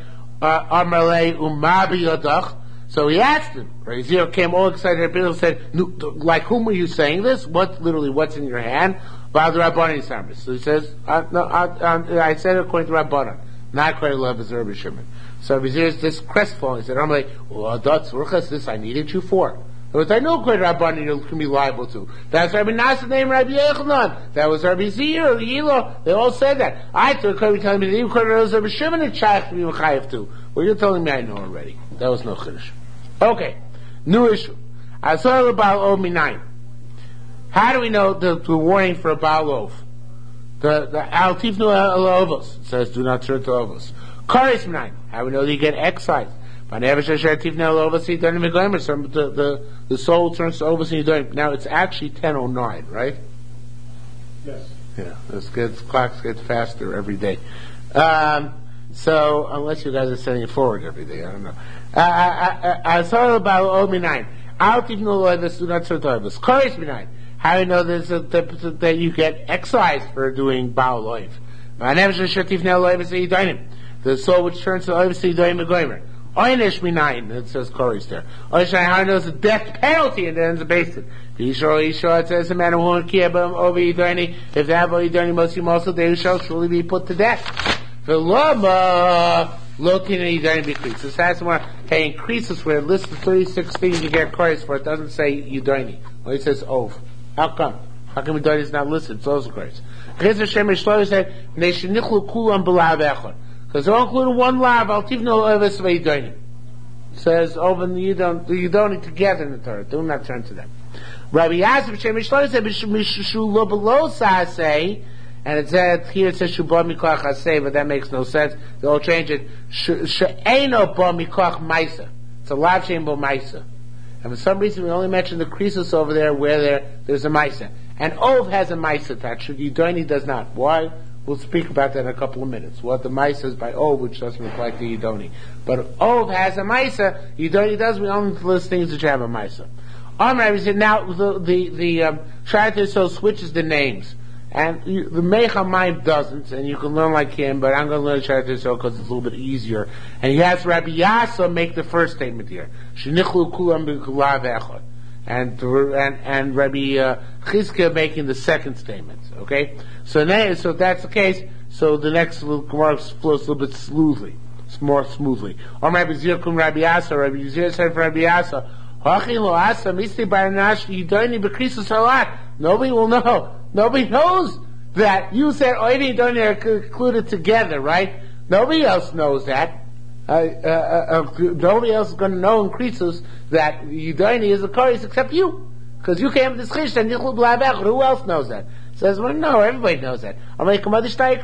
Amarle Umabi Yodach. So he asked him. Rabbi Zir came all excited and said, like whom were you saying this? What literally what's in your hand? Ba'ad Rabbani Samis. So he says, uh, no, uh, uh, I said it according to Rabbanan, not according to Rabbi Zir Rabbi Shimon. So Rabbi Zir is this crestfallen. He said, I'm like, well, that's this I needed you for. Because I know quite Rabbanan you can be liable to. That's Rabbi Nasser named Rabbi Yechanan. That was Rabbi Zir, Rabbi Yilo. They all said that. I took Rabbi telling me that even Rabbi Shimon and Shaykh to be Mechayev too. Well, you're telling me I know already. That was no Chiddush. Okay. New issue. I saw the Baal Ov Minayin. How do we know the, the warning for a Baal Ov? The the al tifnu el ovos says do not turn to ovos. Kares Minayin. How we know that you get excised? By never shasher tifnu el ovos you don't even go. So the the the soul turns to ovos and you don't. Now it's actually ten oh nine, right? Yes. Yeah, this gets clocks get faster every day. Um, so unless you guys are sending it forward every day, I don't know. I I I saw about O Minayin. Al tifnu el ovos do not turn to ovos. Kares Minayin. How do you know this, uh, that, that you get excised for doing Baal Loiv? The soul which turns to Loiv Sidoim Megoimer. Oynish Minayin, it says Koris there. Oynish Minayin, how do you know it's a death penalty and then it's a basin? It says a man who won't care about over Yidoni, if they have Yidoni Mosim also, they shall surely be put to death. The Lama, looking at Yidoni decrease. This has more, hey, increases where it lists the thirty-six things you get Koris for, it doesn't say Yidoni. Or it says Ov. How come? How come Yidoni is not listed? It's also great. Because they're all included in one lab. I'll keep no others of Yidoni. Says over the Yidoni, the Yidoni together in the Torah. Do not turn to them. Rabbi Yasif Shem Shlois said Mishu Lo Below Sasei, and it said here it says Shubah Miklach Hasei, but that makes no sense. They'll change it. She'eno Ba Miklach Maisa. It's a lav shein bo Maisa. And for some reason we only mention the creases over there where there there's a Maisa. And Ov has a Maisa attached. Yidoni does not. Why? We'll speak about that in a couple of minutes. What the Maisa is by Ov, which doesn't apply to Yidoni. But Ov has a Maisa. Yidoni does. We only list things which have a Maisa. Amr, we said now the the the um, Sharath so switches the names. And you, the Meich HaMaim doesn't, and you can learn like him, but I'm going to learn Sharath so because it's a little bit easier. And he has Rabbi Yasa make the first statement here. Shenichlu kulam b'kulav echad. And, and, and Rabbi uh, Chizkiah making the second statement. Okay? So now, so if that's the case, so the next little Gemara flows a little bit smoothly. It's more smoothly. Or Rabbi Zir kum Rabbi Yasa, Rabbi Zir said for Rabbi Yasa, Hachin lo asa misti baranash yidoni b'krisus halat. Nobody will know. Nobody knows that. You said Oini and Yidoni are included together, right? Nobody else knows that. Uh, uh, uh, nobody else is going to know in Krisus that Yidoni is a Koris except you. Because you came to this Chish and Yichlu Blabech. Who else knows that? Says, well, no, everybody knows that. I'm like, in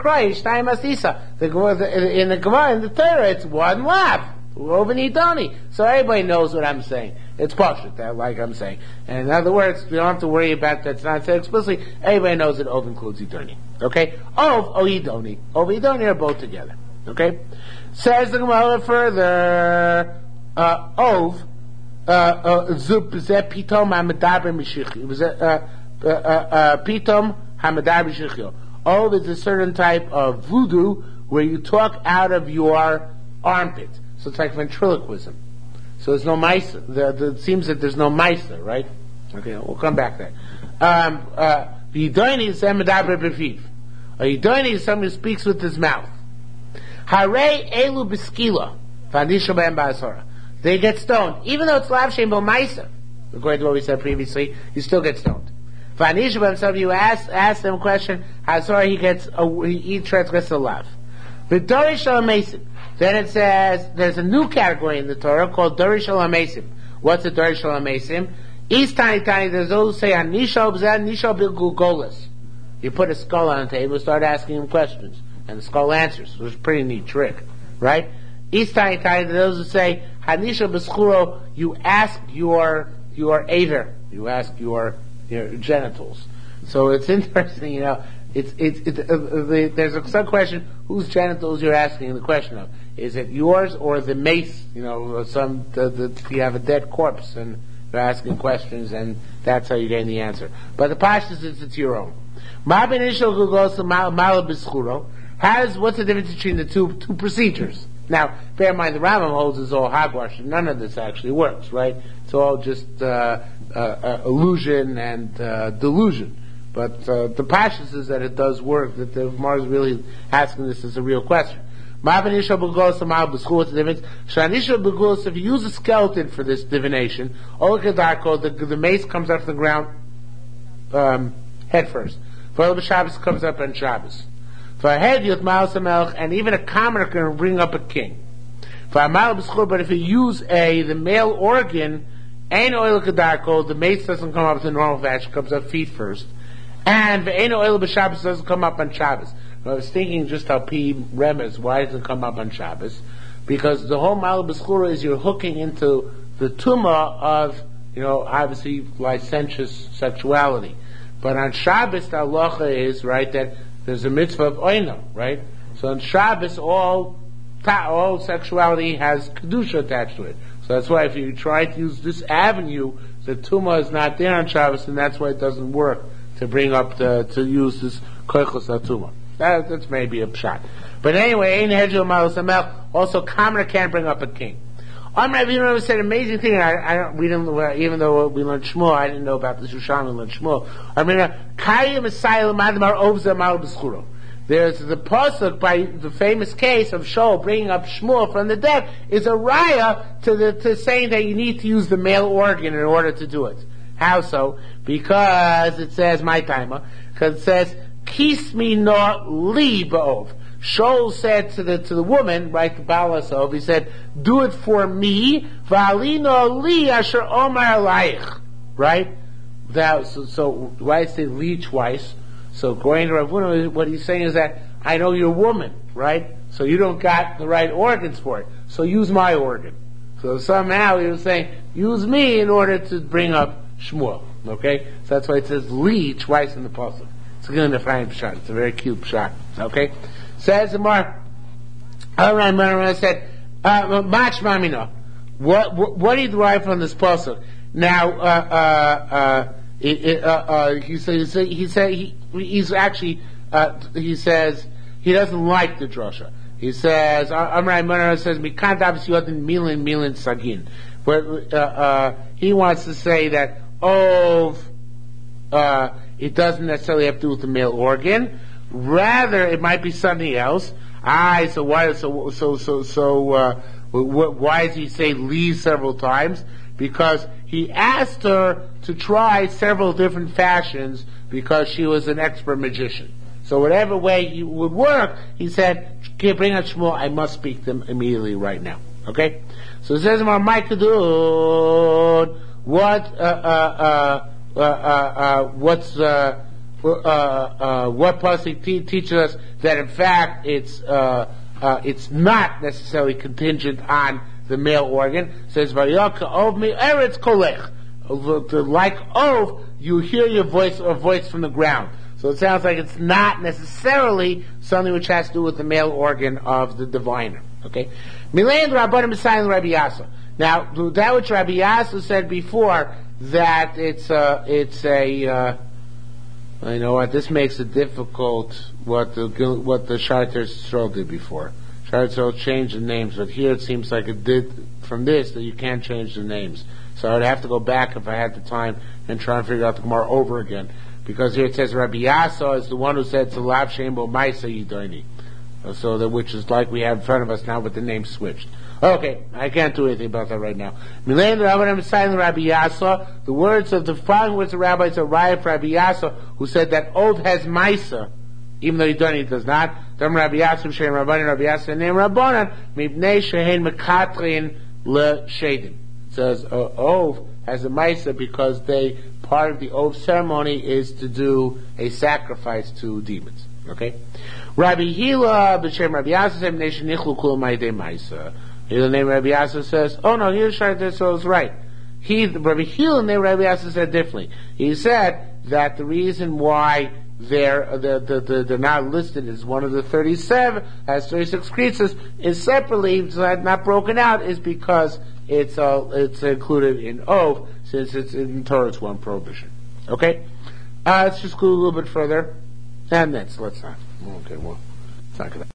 the Gemara, in the Torah, it's one lab. Reuven Yidoni. So everybody knows what I'm saying. It's pashut, that like I'm saying. And in other words, we don't have to worry about that. It's not said explicitly. Everybody knows that Ov includes Yidoni. Okay? Ov, O Yidoni. Ov and Yidoni are both together. Okay? Says the Gemara further, uh, Ov, Zup, Zeh Pitom HaMedaber Mishichi. It was a, Pitom HaMedaber Mishichi. Ov is a certain type of voodoo where you talk out of your armpit. So it's like ventriloquism. So there's no Maisa. The, the, it seems that there's no Maisa, right? Okay, we'll come back to that. Um, uh, Yidoni is Emedaber Befiv. A Yidoni is someone who speaks with his mouth. Hare Elu Beskila. Vandisha Ben Ba'asora. They get stoned. Even though it's Lav Shem Bo Maisa, according to what we said previously, you still get stoned. Vandisha Ben, some of you ask, ask them a question, Hazora, he gets, a, he, he transgresses a Lav. But Dorish Shalom Mason. Then it says, there's a new category in the Torah called Dorish Shalom Mason. What's a Dorish Shalom Mason? East Tiny Tiny, there's those who say, Anisha Obzad, Nisha Bilgul Golas. You put a skull on the table, start asking him questions. And the skull answers, which is a pretty neat trick. Right? East Tiny Tiny, those who say, Hanisha Beschuro, you ask your, your Aver. You ask your, your genitals. So it's interesting, you know, It's it's it, uh, the, there's a sub question: whose genitals you're asking the question of? Is it yours or the mace? You know, some the, the, you have a dead corpse and you're asking questions, and that's how you gain the answer. But the pashtus is it's your own. Has what's the difference between the two two procedures? Now, bear in mind the Rambam holds is all hogwash, and none of this actually works, right? It's all just uh, uh, uh, illusion and uh, delusion. But uh, the pashtus is that it does work, that the Gemara is really asking this as a real question. What's the difference? If you use a skeleton for this divination, the, the mace comes up from the ground um, head first. For Shabbos comes up on Shabbos. For a head, and even a commoner can bring up a king. But if you use a the male organ, the mace doesn't come up to the normal fashion, comes up feet first. And ve'eno oil b'Shabbos doesn't come up on Shabbos. I was thinking just how P remez, why does it come up on Shabbos? Because the whole Ma'al B'Schura is you're hooking into the tumah of, you know, obviously licentious sexuality. But on Shabbos, the halacha is, right, that there's a mitzvah of oina, right? So on Shabbos, all ta- all sexuality has kedusha attached to it. So that's why if you try to use this avenue, the tumah is not there on Shabbos, and that's why it doesn't work to bring up the, to use this koichos tumah. That, that's maybe a pshat. But anyway, ein hedgel malus amel. Also, commoner can't bring up a king. Amr Rabbi Yehuda said an amazing thing. I, I don't, we didn't, uh, even though we learned Shmuel, I didn't know about the Shushan. We learned Shmuel. I mean, Kayim Esayil Madamar Ovza Mal B'Schuro. There's the pasuk by the famous case of Shaul bringing up Shmuel from the dead is a raya to the to saying that you need to use the male organ in order to do it. How so? Because it says my timer. Because it says Kismi no li ba'ov. Shaul said to the to the woman, right, the Balasov, he said, "Do it for me, v'alino li asher omar alayich." Right? That so, so why is it li twice? So going to Rav Huna, what he's saying is that I know you're a woman, right? So you don't got the right organs for it. So use my organ. So somehow he was saying, use me in order to bring up Shmuel. Okay? So that's why it says li twice in the pasuk. It's a good fine pshat. It's a very cute pshat. Okay? Says the Mar. I said, Mach Mamino. What what what do you derive from this pasuk? Now, uh, uh, uh, it, it, uh, uh, he says he said he he's actually uh, he says he doesn't like the drasha. He says Amrai Manar says Mikant Absiyotin Milin Milin Sagin. Where uh, uh, he wants to say that Ov uh, it doesn't necessarily have to do with the male organ. Rather, it might be something else. Ah, so why? So so so so. Uh, why does he say leave several times? Because he asked her to try several different fashions because she was an expert magician. So whatever way it would work, he said, "Okay, bring out Shmuel. I must speak to them immediately right now." Okay. So it says, "What? Uh, uh, uh, uh, uh, what's?" Uh, Uh, uh, what pasuk te- teaches us that in fact it's uh, uh, it's not necessarily contingent on the male organ. It says Vayaka ov mi eretz kolech. Like ov, you hear your voice or voice from the ground. So it sounds like it's not necessarily something which has to do with the male organ of the diviner. Okay, Milan Rabbanim B'Sayin Rabbi Yasa. Now that which Rabbi Yasa said before that it's uh, it's a uh, I know what this makes it difficult. What the what the Sharet Yisrael did before. Sharet Yisrael changed the names, but here it seems like it did from this that you can't change the names. So I'd have to go back if I had the time and try and figure out the Gemara over again, because here it says Rabbi Yasa is the one who said to Lav Shem Bo Maisa Yidoni, so that which is like we have in front of us now, but the name switched. Okay, I can't do anything about that right now. Milan Rabbanim B'Sayin Rabbi Yasa. The words of the following words of the rabbis are Raya for Rabbi Yasa, who said that Ov has Maisa, even though Yidoni does not. Dam Rabbi Yasa Shein Rabbanim Rabbi Yasa name Rabbanan Mibnei Shein Mekatrin Le Shedim. It says uh, Ov has a Maisa because they part of the Ov ceremony is to do a sacrifice to demons. Okay, Rabbi Hila B'Shem Rabbi Yasa said Mibnei Shenichlu Kul Ma'idei Maisa. Here the name Rabbi Yasa says, oh no, here Sharet Yisrael is right. He, Rabbi Hillel, the name Rabbi Yasa said differently. He said that the reason why they're, they're, they're, they're not listed as one of the thirty-seven, as thirty-six creatures, is separately, not broken out, is because it's uh, it's included in Ov, since it's in Torah, it's one prohibition. Okay? Uh, let's just go a little bit further. And that's, let's not. Okay, well, it's not gonna